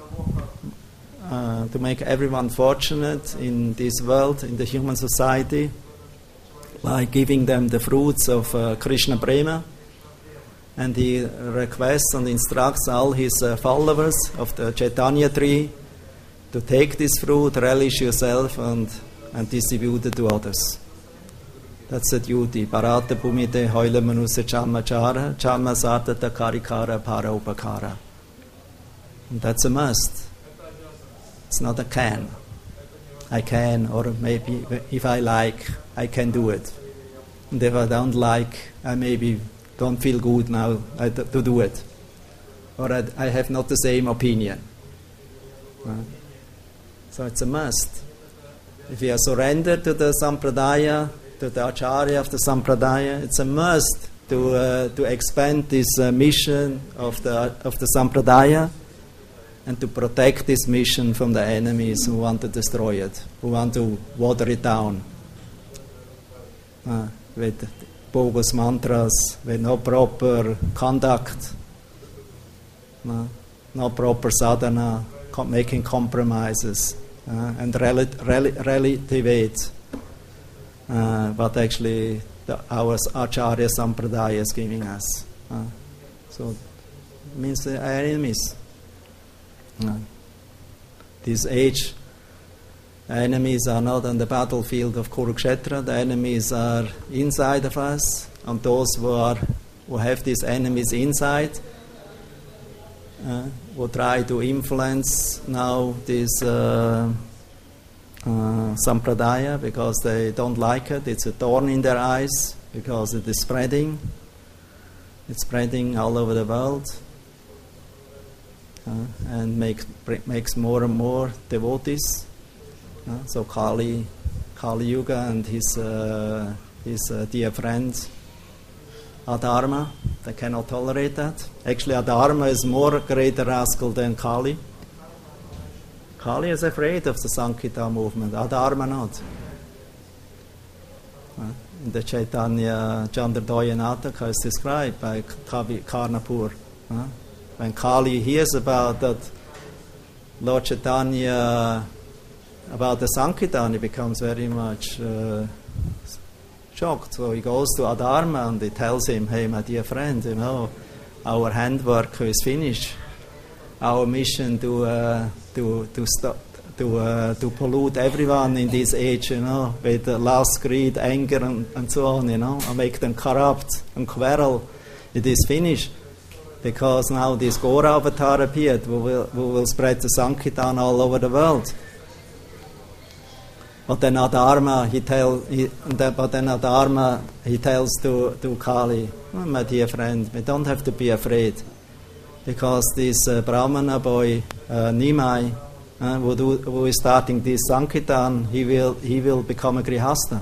make everyone fortunate in this world, in the human society, by giving them the fruits of Krishna Prema. And he requests and instructs all his followers of the Chaitanya tree to take this fruit, relish yourself, and distribute it to others. That's the duty. Parata Bhumite Hoile Manusya Chamachara Chama Satata Karikara Para Upakara. And that's a must. It's not a can. I can, or maybe if I like, I can do it. And if I don't like, I maybe don't feel good now to do it. Or I have not the same opinion. So it's a must. If you are surrendered to the Sampradaya, to the Acharya of the Sampradaya, it's a must to expand this mission of the Sampradaya, and to protect this mission from the enemies who want to destroy it, who want to water it down with bogus mantras, with no proper conduct, no proper sadhana, making compromises, and relativate what actually our Acharya Sampradaya is giving us. So it means the enemies. This age, enemies are not on the battlefield of Kurukshetra. The enemies are inside of us, and those who have these enemies inside, who try to influence now this sampradaya because they don't like it. It's a thorn in their eyes because it is spreading. It's spreading all over the world and makes more and more devotees. So Kali Yuga and his dear friend Adharma, they cannot tolerate that. Actually, Adharma is more greater rascal than Kali. Kali is afraid of the Sankirtan movement, Adharma not. In the Chaitanya Chandradoya Nataka is described by Kavi Karnapur. When Kali hears about that Lord Chaitanya, about the Sankirtan, he becomes very much shocked. So he goes to Adharma and he tells him, hey, my dear friend, our handwork is finished. Our mission to pollute everyone in this age, with lust, greed, anger, and so on, and make them corrupt and quarrel. It is finished because now this Gora avatar appeared, who will spread the Sankirtan all over the world. But then Adharma, he tells to Kali, my dear friend, we don't have to be afraid, because this Brahmana boy Nimai, who is starting this Sankirtan, he will become a Grihastha.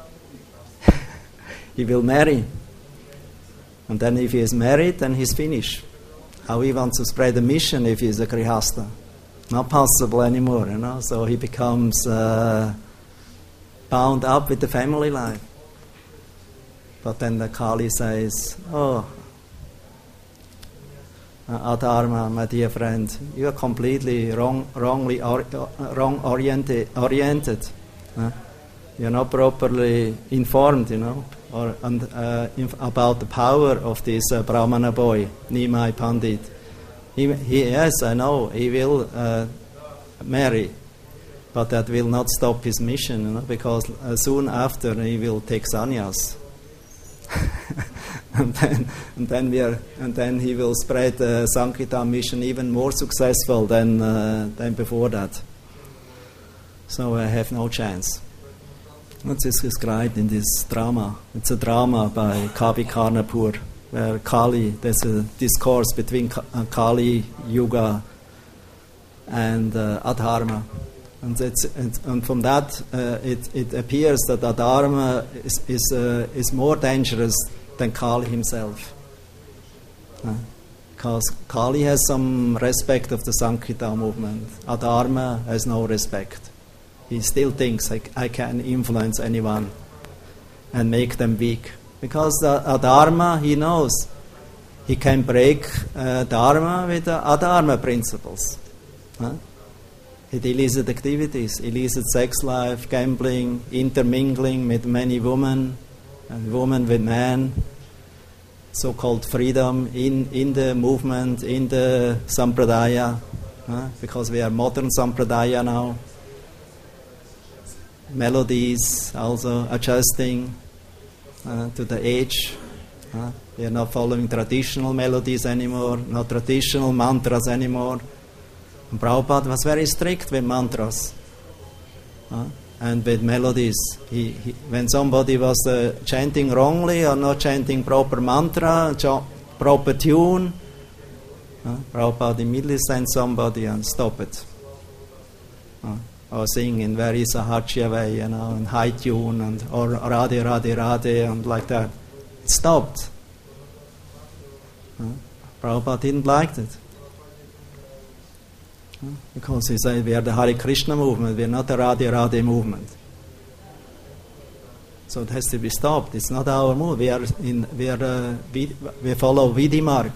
He will marry, and then if he is married, then he's finished. How he wants to spread the mission if he is a Grihastha? Not possible anymore, So he becomes bound up with the family life. But then the Kali says, Adharma, my dear friend, you are completely wrong oriented. You're not properly informed, about the power of this Brahmana boy, Nimai Pandit. Yes, I know, he will marry, but that will not stop his mission, because soon after he will take sannyas. and then he will spread the Sankirtan mission even more successful than before that. So I have no chance. This is described in this drama. It's a drama by Kavi Karnapur, where there's a discourse between Kali Yuga and Adharma. And from that, it appears that Adharma is more dangerous than Kali himself. Because Kali has some respect of the Sankirtan movement. Adharma has no respect. He still thinks, I can influence anyone and make them weak. Because Adharma, he knows he can break Dharma with the Adharma principles. With illicit activities, illicit sex life, gambling, intermingling with many women, and women with men, so-called freedom in the movement, in the sampradaya, because we are modern sampradaya now. Melodies also adjusting to the age. We are not following traditional melodies anymore, not traditional mantras anymore. And Prabhupada was very strict with mantras and with melodies. When somebody was chanting wrongly or not chanting proper mantra, proper tune, Prabhupada immediately sent somebody and stop it. Or sing in very Sahaja way, in high tune, or Radhe, Radhe, Radhe, and like that. It stopped. Prabhupada didn't like it. Because he said, we are the Hare Krishna movement, we are not the Radhe Radhe movement. So it has to be stopped. It's not our move. We follow Vidhi Marg.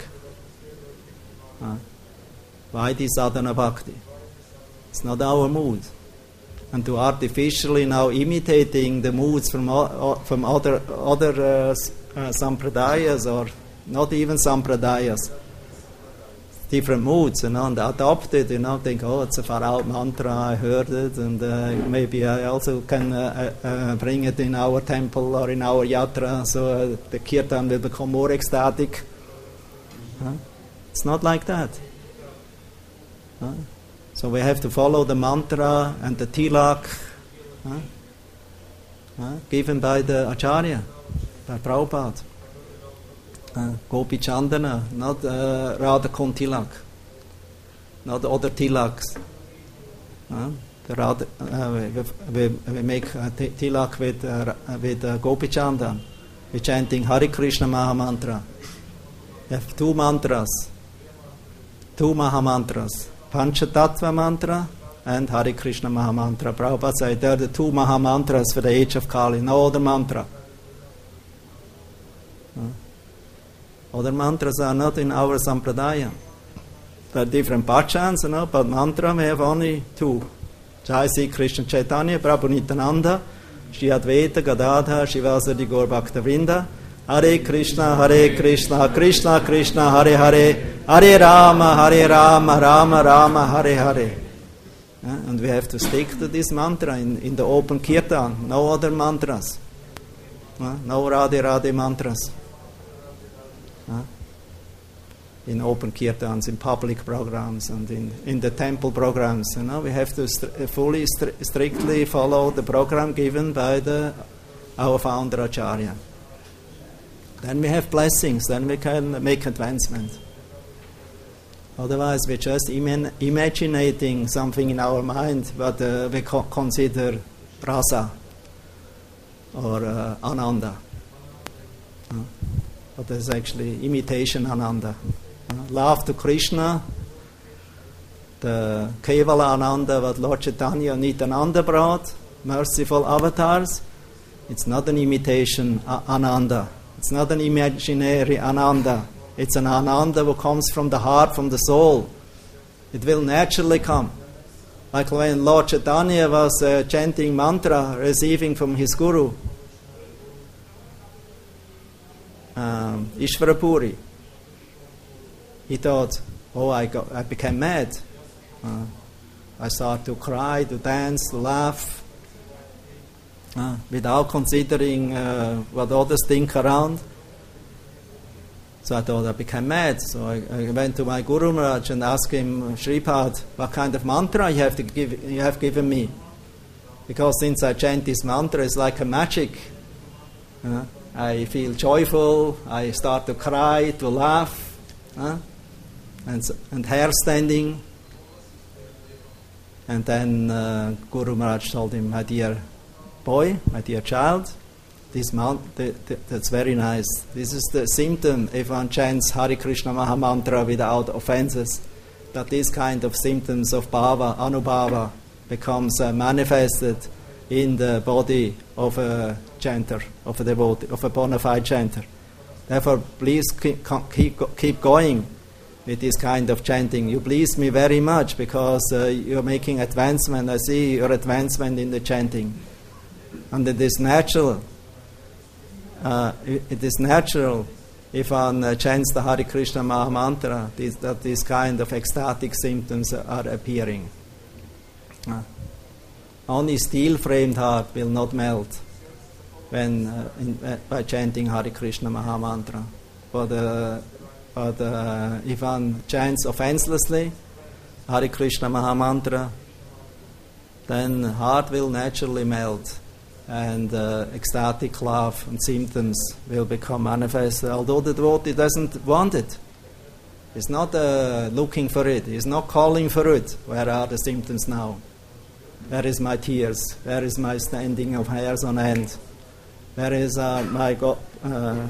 Vaidhi Sadhana Bhakti. It's not our mood. And to artificially now imitating the moods from other sampradayas, or not even sampradayas, different moods, and adopt it, think, it's a far out mantra, I heard it, and maybe I also can bring it in our temple or in our yatra, so the kirtan will become more ecstatic. It's not like that. So we have to follow the mantra and the tilak given by the Acharya, by Prabhupada. Gopi Chandana, not Radha Kund tilak, not the other tilaks. The Radha, we make tilak with Gopi Chandan. We're chanting Hare Krishna Mahamantra. We have two mantras, two Mahamantras, Panchatattva mantra and Hare Krishna Mahamantra. Prabhupada said they are the two Mahamantras for the age of Kali, no other mantra. Other mantras are not in our Sampradaya. There are different bhajans, but mantra we have only two. Jai Sri Krishna Chaitanya, Prabhu Nityananda, Shri Advaita Gadadhar, Shivasadi Gaur Bhaktavrinda, Hare Krishna, Krishna Krishna, Hare Hare, Hare Rama, Rama Rama, Hare Hare. And we have to stick to this mantra in the open kirtan, no other mantras. No Radhe Radhe mantras. In open kirtans, in public programs, and in the temple programs. We have to strictly follow the program given by our founder Acharya. Then we have blessings, then we can make advancement. Otherwise we're just imagining something in our mind, but we consider rasa or ananda. But there's actually imitation ananda. Love to Krishna, the Kevala Ananda, what Lord Chaitanya and Nityananda brought, merciful avatars, it's not an imitation Ananda. It's not an imaginary Ananda. It's an Ananda who comes from the heart, from the soul. It will naturally come. Like when Lord Chaitanya was chanting mantra, receiving from his guru, Ishvarapuri. He thought, I became mad. I started to cry, to dance, to laugh, without considering what others think around. So I thought I became mad. So I went to my Guru Maharaj and asked him, Shripad, what kind of mantra you have given me? Because since I chant this mantra, it's like a magic. I feel joyful, I start to cry, to laugh, and hair standing. And then Guru Maharaj told him, my dear boy, my dear child, that's very nice. This is the symptom if one chants Hare Krishna Mahamantra without offenses, that these kind of symptoms of bhava, anubhava, becomes manifested in the body of a chanter, of a devotee, of a bona fide chanter. Therefore, please keep going with this kind of chanting. You please me very much because you're making advancement. I see your advancement in the chanting. And it is natural. It is natural if one chants the Hare Krishna Mahamantra that these kind of ecstatic symptoms are appearing. Only steel-framed heart will not melt when by chanting Hare Krishna Mahamantra. But if one chants offenselessly Hare Krishna Mahamantra, then heart will naturally melt, and ecstatic love and symptoms will become manifest. Although the devotee doesn't want it, he's not looking for it, he's not calling for it. Where are the symptoms now? Where is my tears? Where is my standing of hairs on end? Where is my my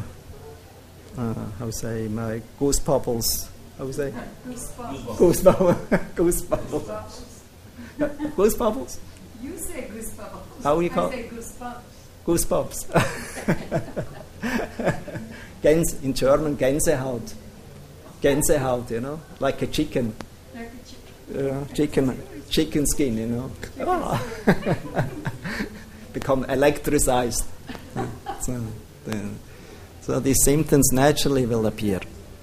goose bubbles? How say? Goose bubbles. Goose bubbles. Goose bubbles. You say goose bubbles. How you call? I say goose bumps. Goose bumps. In German, Gänsehaut. Gänsehaut, like a chicken. Like a chicken. Chicken skin, become electricized. So these symptoms naturally will appear.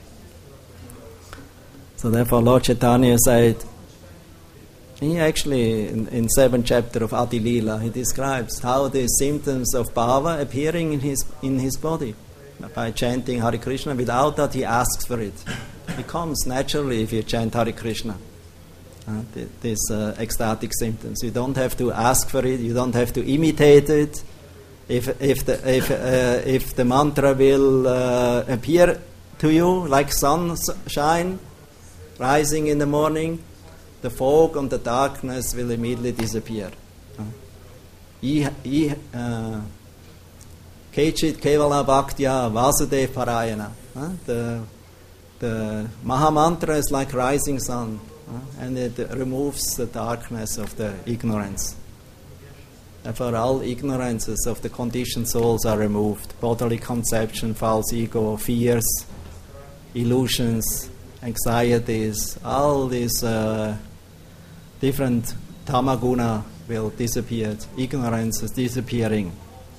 So therefore Lord Chaitanya said, he actually in 7th chapter of Adi Lila, he describes how the symptoms of bhava appearing in his body by chanting Hare Krishna. Without that he asks for it. It comes naturally if you chant Hare Krishna. these ecstatic symptoms. You don't have to ask for it. You don't have to imitate it. If the mantra will appear to you like sunshine rising in the morning, the fog and the darkness will immediately disappear. Kechit Kevala Bhaktya Vasudev Parayana. The Maha Mantra is like rising sun, and it removes the darkness of the ignorance. Therefore, all ignorances of the conditioned souls are removed. Bodily conception, false ego, fears, illusions, anxieties, all these different tamaguna will disappear. Ignorance is disappearing.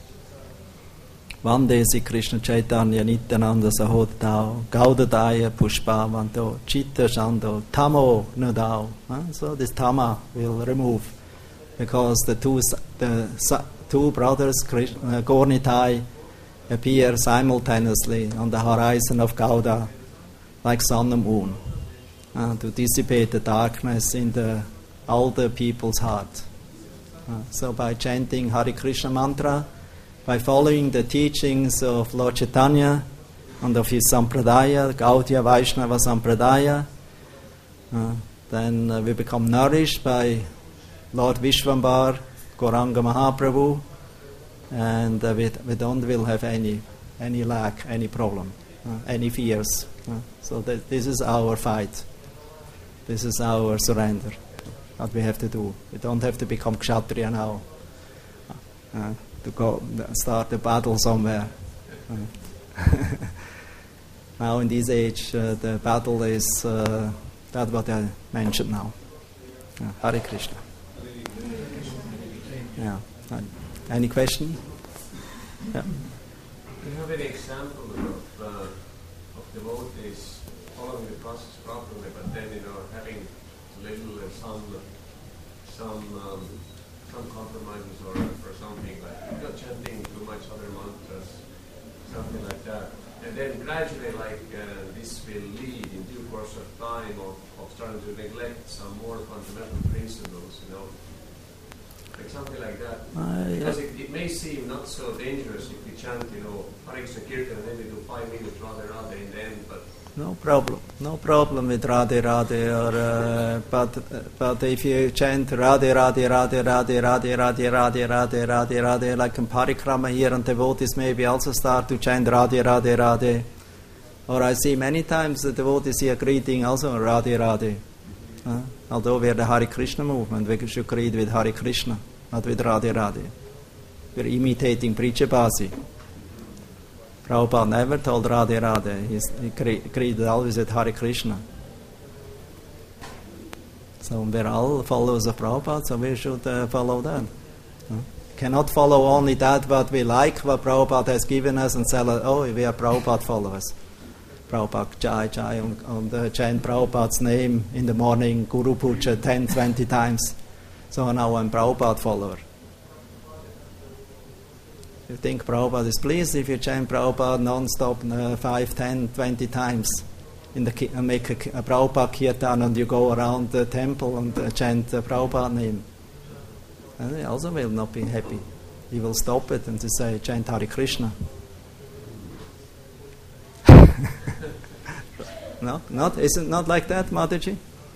Vande Sri Krishna Chaitanya Nityananda Sahodao Gaudadaya Pushpavanto Chitta Shando Tamo Nudao. So this tama will remove, because the two brothers Gaurnitai appear simultaneously on the horizon of Gauda like sun and moon, to dissipate the darkness in the older people's heart. So by chanting Hare Krishna mantra, by following the teachings of Lord Chaitanya and of his Sampradaya, Gaudiya Vaishnava Sampradaya, then we become nourished by Lord Vishwambar, Gauranga Mahaprabhu, and we don't will have any lack, any problem, any fears. So this is our fight. This is our surrender. What we have to do. We don't have to become Kshatriya now. To go start a battle somewhere. Now in this age, the battle is that's what I mentioned now. Hare Krishna. Yeah. Any question? Yeah. Do you have any example of devotees following the process properly, but then having little some compromises or something like chanting too much other mantras, something like that, and then gradually this will lead in due course of time of starting to neglect some more fundamental principles, like something like that. Because it may seem not so dangerous if we chant, Hare Krishna Kirtan and then we do 5 minutes Radhe in the end, but no problem with Radhe Radhe, but if you chant Radhe Radhe Radhe Radhe Radhe Radhe Radhe Radhe Radhe Radhe, like in Parikrama here, and devotees maybe also start to chant Radhe Radhe Radhe, or I see many times the devotees here greeting also Radhe Radhe. Although we are the Hare Krishna movement, we should greet with Hare Krishna, not with Radhe Radhe. We are imitating Prijapasi. Prabhupada never told Radhe Radhe. He greeted always with Hare Krishna. So we're all followers of Prabhupada, so we should follow that. Cannot follow only that what we like, what Prabhupada has given us, and say, we are Prabhupada followers. Prabhupada Jai Jai, and chant Prabhupada's name in the morning, Guru Puja 10, 20 times. So now I'm Prabhupada follower. You think Prabhupada is pleased if you chant Prabhupada non-stop 5, 10, 20 times, make a Prabhupada kirtan, and you go around the temple and chant the Prabhupada name. And he also will not be happy. He will stop it and to say, chant Hare Krishna. Is it not like that, Mataji?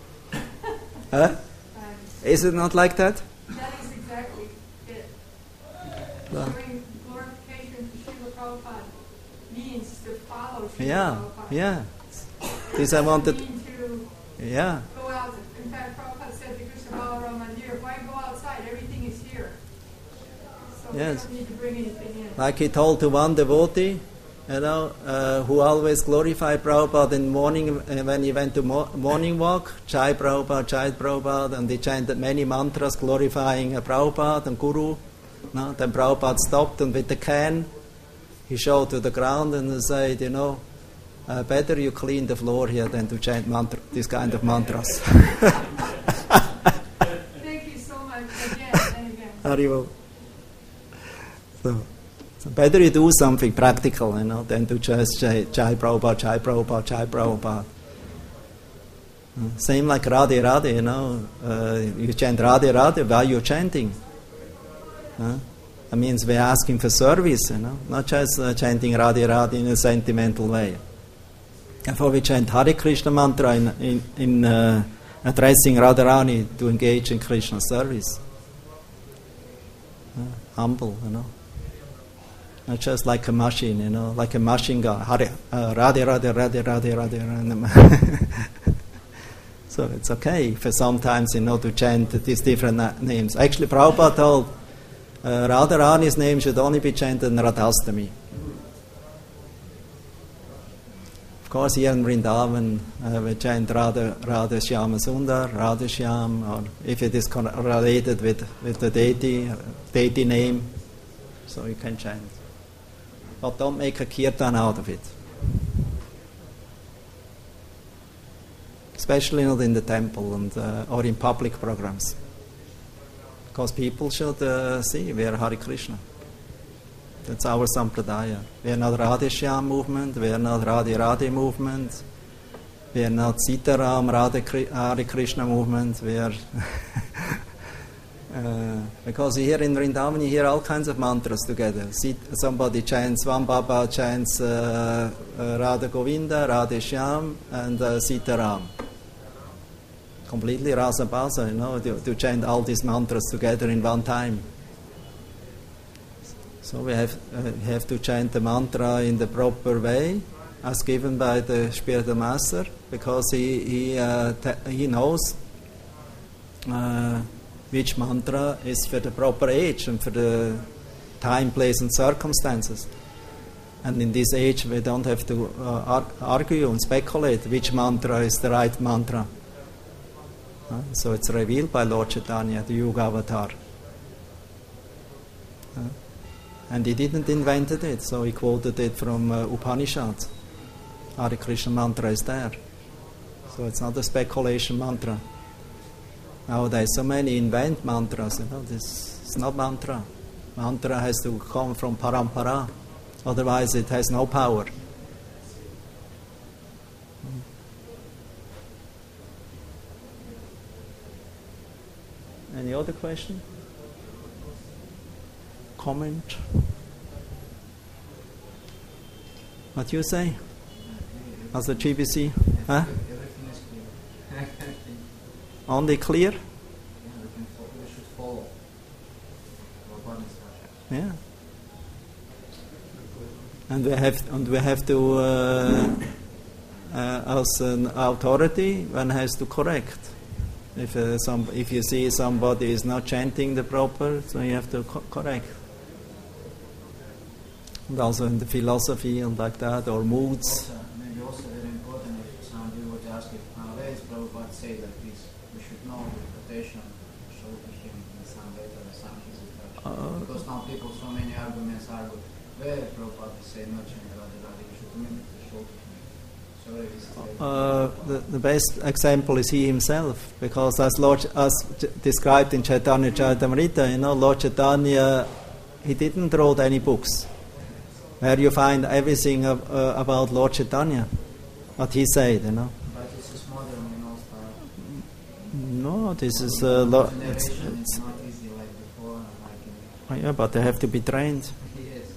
Is it not like that? That is exactly it. Showing glorification to Srila Prabhupada means to follow Srila Prabhupada. Yeah. This I wanted. Yeah. Go out. In fact, Prabhupada said to Krishna Balaram Mandir, why go outside? Everything is here. So yes. We don't need to bring anything in. Like he told to one devotee, who always glorified Prabhupada in the morning when he went to morning walk, Jai Prabhupada, and he chanted many mantras glorifying Prabhupada and Guru. Then Prabhupada stopped, and with the can, he showed to the ground and said, better you clean the floor here than to chant this kind of mantras. Thank you so much again and again. Haribo. So better you do something practical, than to just Jai Prabhupada, Jai Prabhupada, Jai Prabhupada. Same like Radhe Radhe, you chant Radhe Radhe, why you chanting? That means we're asking for service, not just chanting Radhe Radhe in a sentimental way. Therefore we chant Hare Krishna mantra in addressing Radharani to engage in Krishna service. Humble, Not just like a machine, like a machine gun. Radhe Radhe Radhe Radhe Radhe. So it's okay for sometimes, to chant these different names. Actually, Prabhupada told Radharani's name should only be chanted in Radhastami. Of course, here in Vrindavan, we chant Radha Shyama Sundar, Radha Shyam, or if it is related with the deity name, so you can chant. But don't make a kirtan out of it. Especially not in the temple or in public programs. Because people should see we are Hare Krishna. That's our sampradaya. We are not Radhe Shyam movement, we are not Radhe Radhe movement, we are not Sitaram Hare Krishna movement, we are... because here in Vrindavan you hear all kinds of mantras together. Somebody chants, one Baba chants Radha Govinda, Radhe Shyam, and Sitaram. Completely rasa basa, to chant all these mantras together in one time. So we have to chant the mantra in the proper way, as given by the spiritual master, because he knows which mantra is for the proper age and for the time, place, and circumstances. And in this age, we don't have to argue and speculate which mantra is the right mantra. So it's revealed by Lord Chaitanya, the Yuga Avatar. And he didn't invent it, so he quoted it from Upanishads. Hare Krishna mantra is there. So it's not a speculation mantra. Nowadays, so many invent mantras. This is not mantra. Mantra has to come from parampara. Otherwise, it has no power. Any other question? Comment? What do you say? As a GBC? Huh? Everything is clear. Only clear? We should follow Prabhupada's instructions. Yeah. And we have to, as an authority, one has to correct. If you see somebody is not chanting the proper, so you have to correct. And also in the philosophy and like that, or moods. Maybe also very important if somebody would ask if nowadays Prabhupada say that we should know the quotation show to him in some way or some his instruction. Because now people, so many arguments are where Prabhupada say not chanting Radha Radha, you should immediately show to him. The best example is he himself, because as described in Chaitanya Charitamrita, Lord Chaitanya, he didn't write any books where you find everything about Lord Chaitanya, what he said, But this is modern, style. No, this is it's not easy like before. Yeah, but they have to be trained. Yes.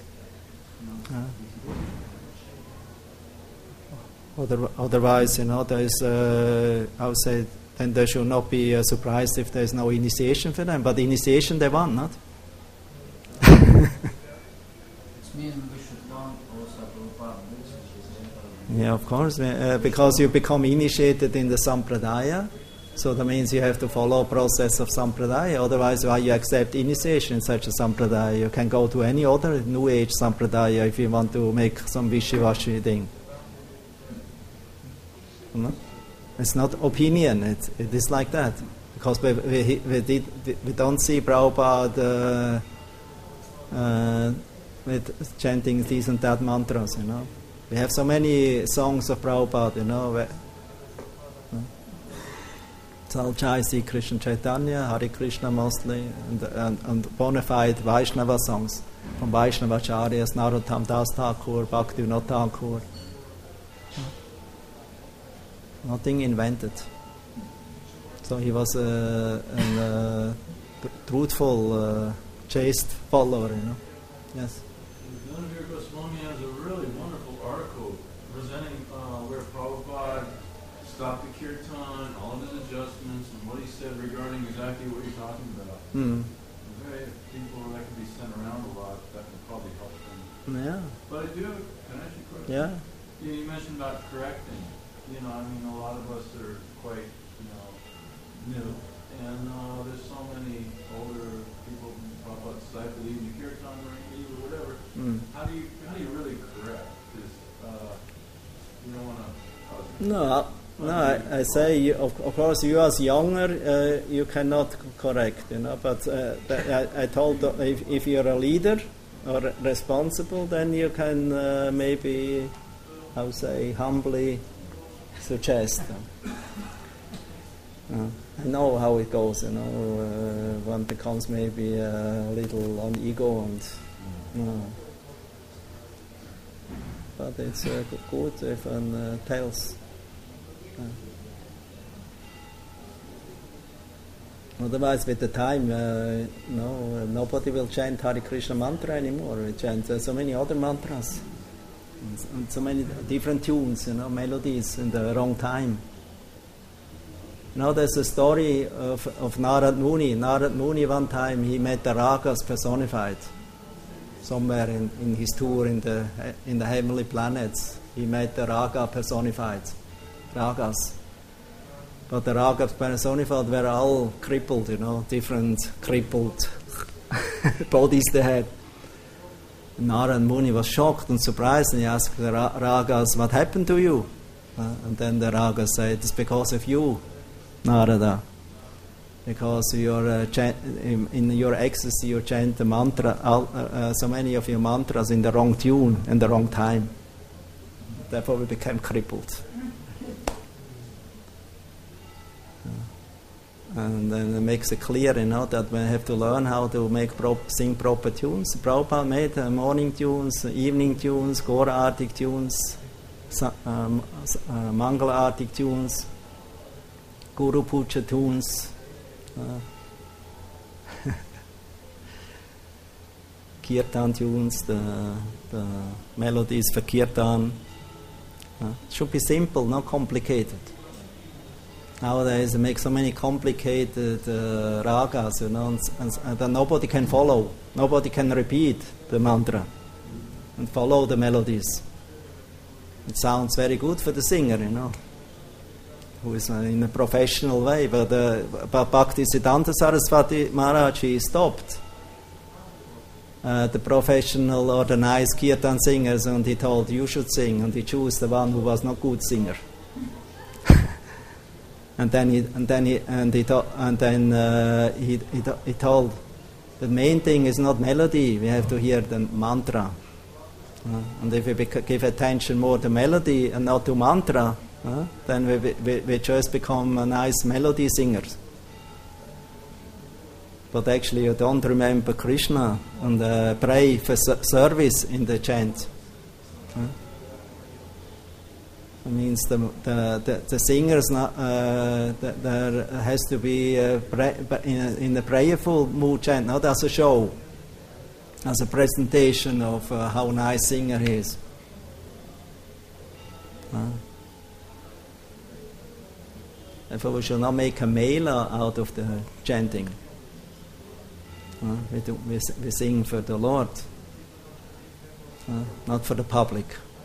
Otherwise, there is, I would say, then they should not be surprised if there is no initiation for them. But the initiation they want, not? It means we should learn also Prabhupada books, which is Yeah, of course, because you become initiated in the Sampradaya, so that means you have to follow a process of Sampradaya. Otherwise, why you accept initiation in such a Sampradaya? You can go to any other New Age Sampradaya if you want to make some wishy-washy thing. No? It's not opinion, it is like that. Because we don't see Prabhupada with chanting these and that mantras, We have so many songs of Prabhupada, It's all Jai Sri Krishna Chaitanya, Hare Krishna mostly, and bona fide Vaishnava songs from Vaishnavacharyas, Narottam Das Thakur, Bhaktivinoda Thakur. Nothing invented. So he was a truthful, chaste follower, Yes. Dhanavir Goswami has a really wonderful article presenting where Prabhupada stopped the kirtan, all of his adjustments, and what he said regarding exactly what you're talking about. If people that can be sent around a lot, that would probably help them. Yeah. But I do, can I actually correct Yeah. you mentioned about correcting. A lot of us are quite, new. And there's so many older people who talk about disciples, even the kirtan or whatever. How do you really correct? Because you don't want to. No, I say, of course, you as younger, you cannot correct, But I told if you're a leader or responsible, then you can maybe, humbly suggest. I know how it goes, one becomes maybe a little on ego but it's good if one tells. Otherwise, with the time, nobody will chant Hare Krishna mantra anymore. We chant so many other mantras and so many different tunes, melodies in the wrong time. There's a story of Narad Muni. Narad Muni, one time, he met the ragas personified somewhere in his tour in the heavenly planets. He met the raga personified, ragas. But the ragas personified were all crippled, different crippled bodies they had. Narad Muni was shocked and surprised, and he asked the ragas, "What happened to you?" And then the ragas said, "It's because of you, Narada, because you're in your ecstasy you chant the mantra, so many of your mantras in the wrong tune and the wrong time. Therefore we became crippled." And then it makes it clear, that we have to learn how to sing proper tunes. Prabhupada made morning tunes, evening tunes, Gora Artik tunes, Mangala Artik tunes, Guru Puja tunes, Kirtan tunes, the melodies for Kirtan. It should be simple, not complicated. Nowadays, they make so many complicated ragas, and that nobody can follow. Nobody can repeat the mantra and follow the melodies. It sounds very good for the singer, who is in a professional way. But Bhaktisiddhanta Saraswati Maharaj, he stopped the professional or the nice kirtan singers, and he told, "You should sing," and he chose the one who was not good singer. And then he told, the main thing is not melody. We have to hear the mantra. And if we give attention more to melody and not to mantra, then we just become nice melody singers. But actually, you don't remember Krishna and pray for service in the chant. It means the singers there has to be in a prayerful mood chant, not as a show, as a presentation of how nice singer he is. Therefore, we shall not make a mela out of the chanting. We sing for the Lord, not for the public.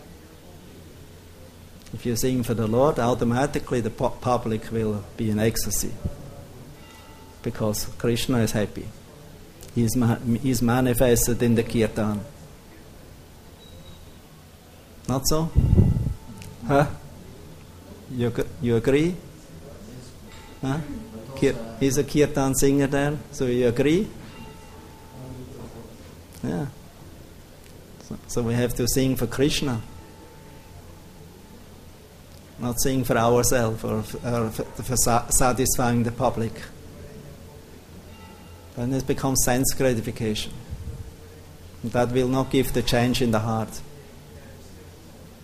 If you sing for the Lord, automatically the public will be in ecstasy, because Krishna is happy. He is manifested in the kirtan. Not so? Huh? You agree? Huh? He's a kirtan singer there, so you agree? Yeah. So we have to sing for Krishna. Not sing for ourselves or for satisfying the public. Then it becomes sense gratification. That will not give the change in the heart.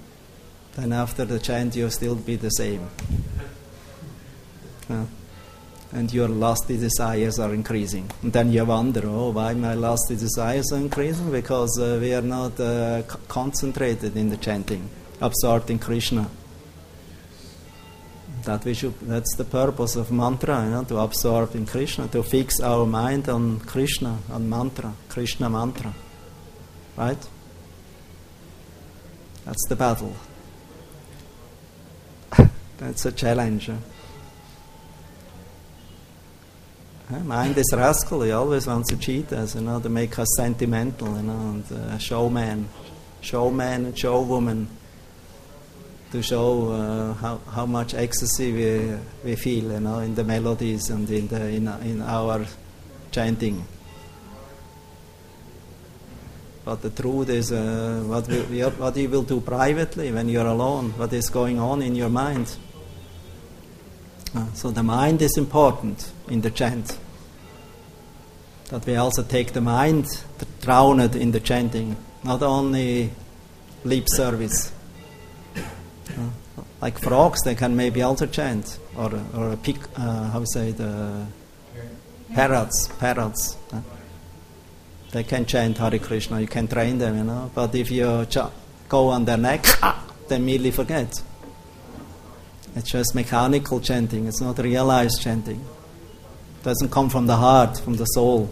Then after the chant, you'll still be the same. and your lusty desires are increasing. And then you wonder, why my lusty desires are increasing? Because we are not concentrated in the chanting, absorbed in Krishna. That's the purpose of mantra, to absorb in Krishna, to fix our mind on Krishna, on mantra, Krishna mantra. Right? That's the battle. That's a challenge. Mind is rascal. He always wants to cheat us, to make us sentimental, and showman and showwoman, to show how much ecstasy we feel, in the melodies and in our chanting. But the truth is, what you will do privately when you're alone, what is going on in your mind. So the mind is important in the chant. That we also take the mind, drown it in the chanting, not only lip service. Like frogs, they can maybe also chant, or a parrots. They can chant Hare Krishna. You can train them, But if you go on their neck, they immediately forget. It's just mechanical chanting. It's not realized chanting. It doesn't come from the heart, from the soul.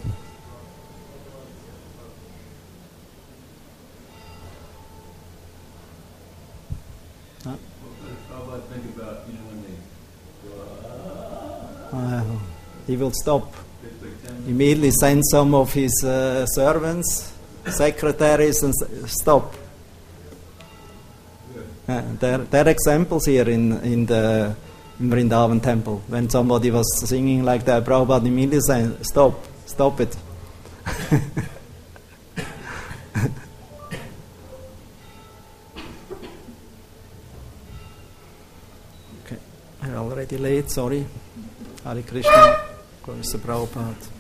How about think about, when they go, he will stop. Immediately send some of his servants, secretaries, and stop. There are examples here in the Vrindavan temple. When somebody was singing like that, Prabhupada immediately said, stop it. Okay, I'm already late, sorry. Hare Krishna, Glory to Prabhupada.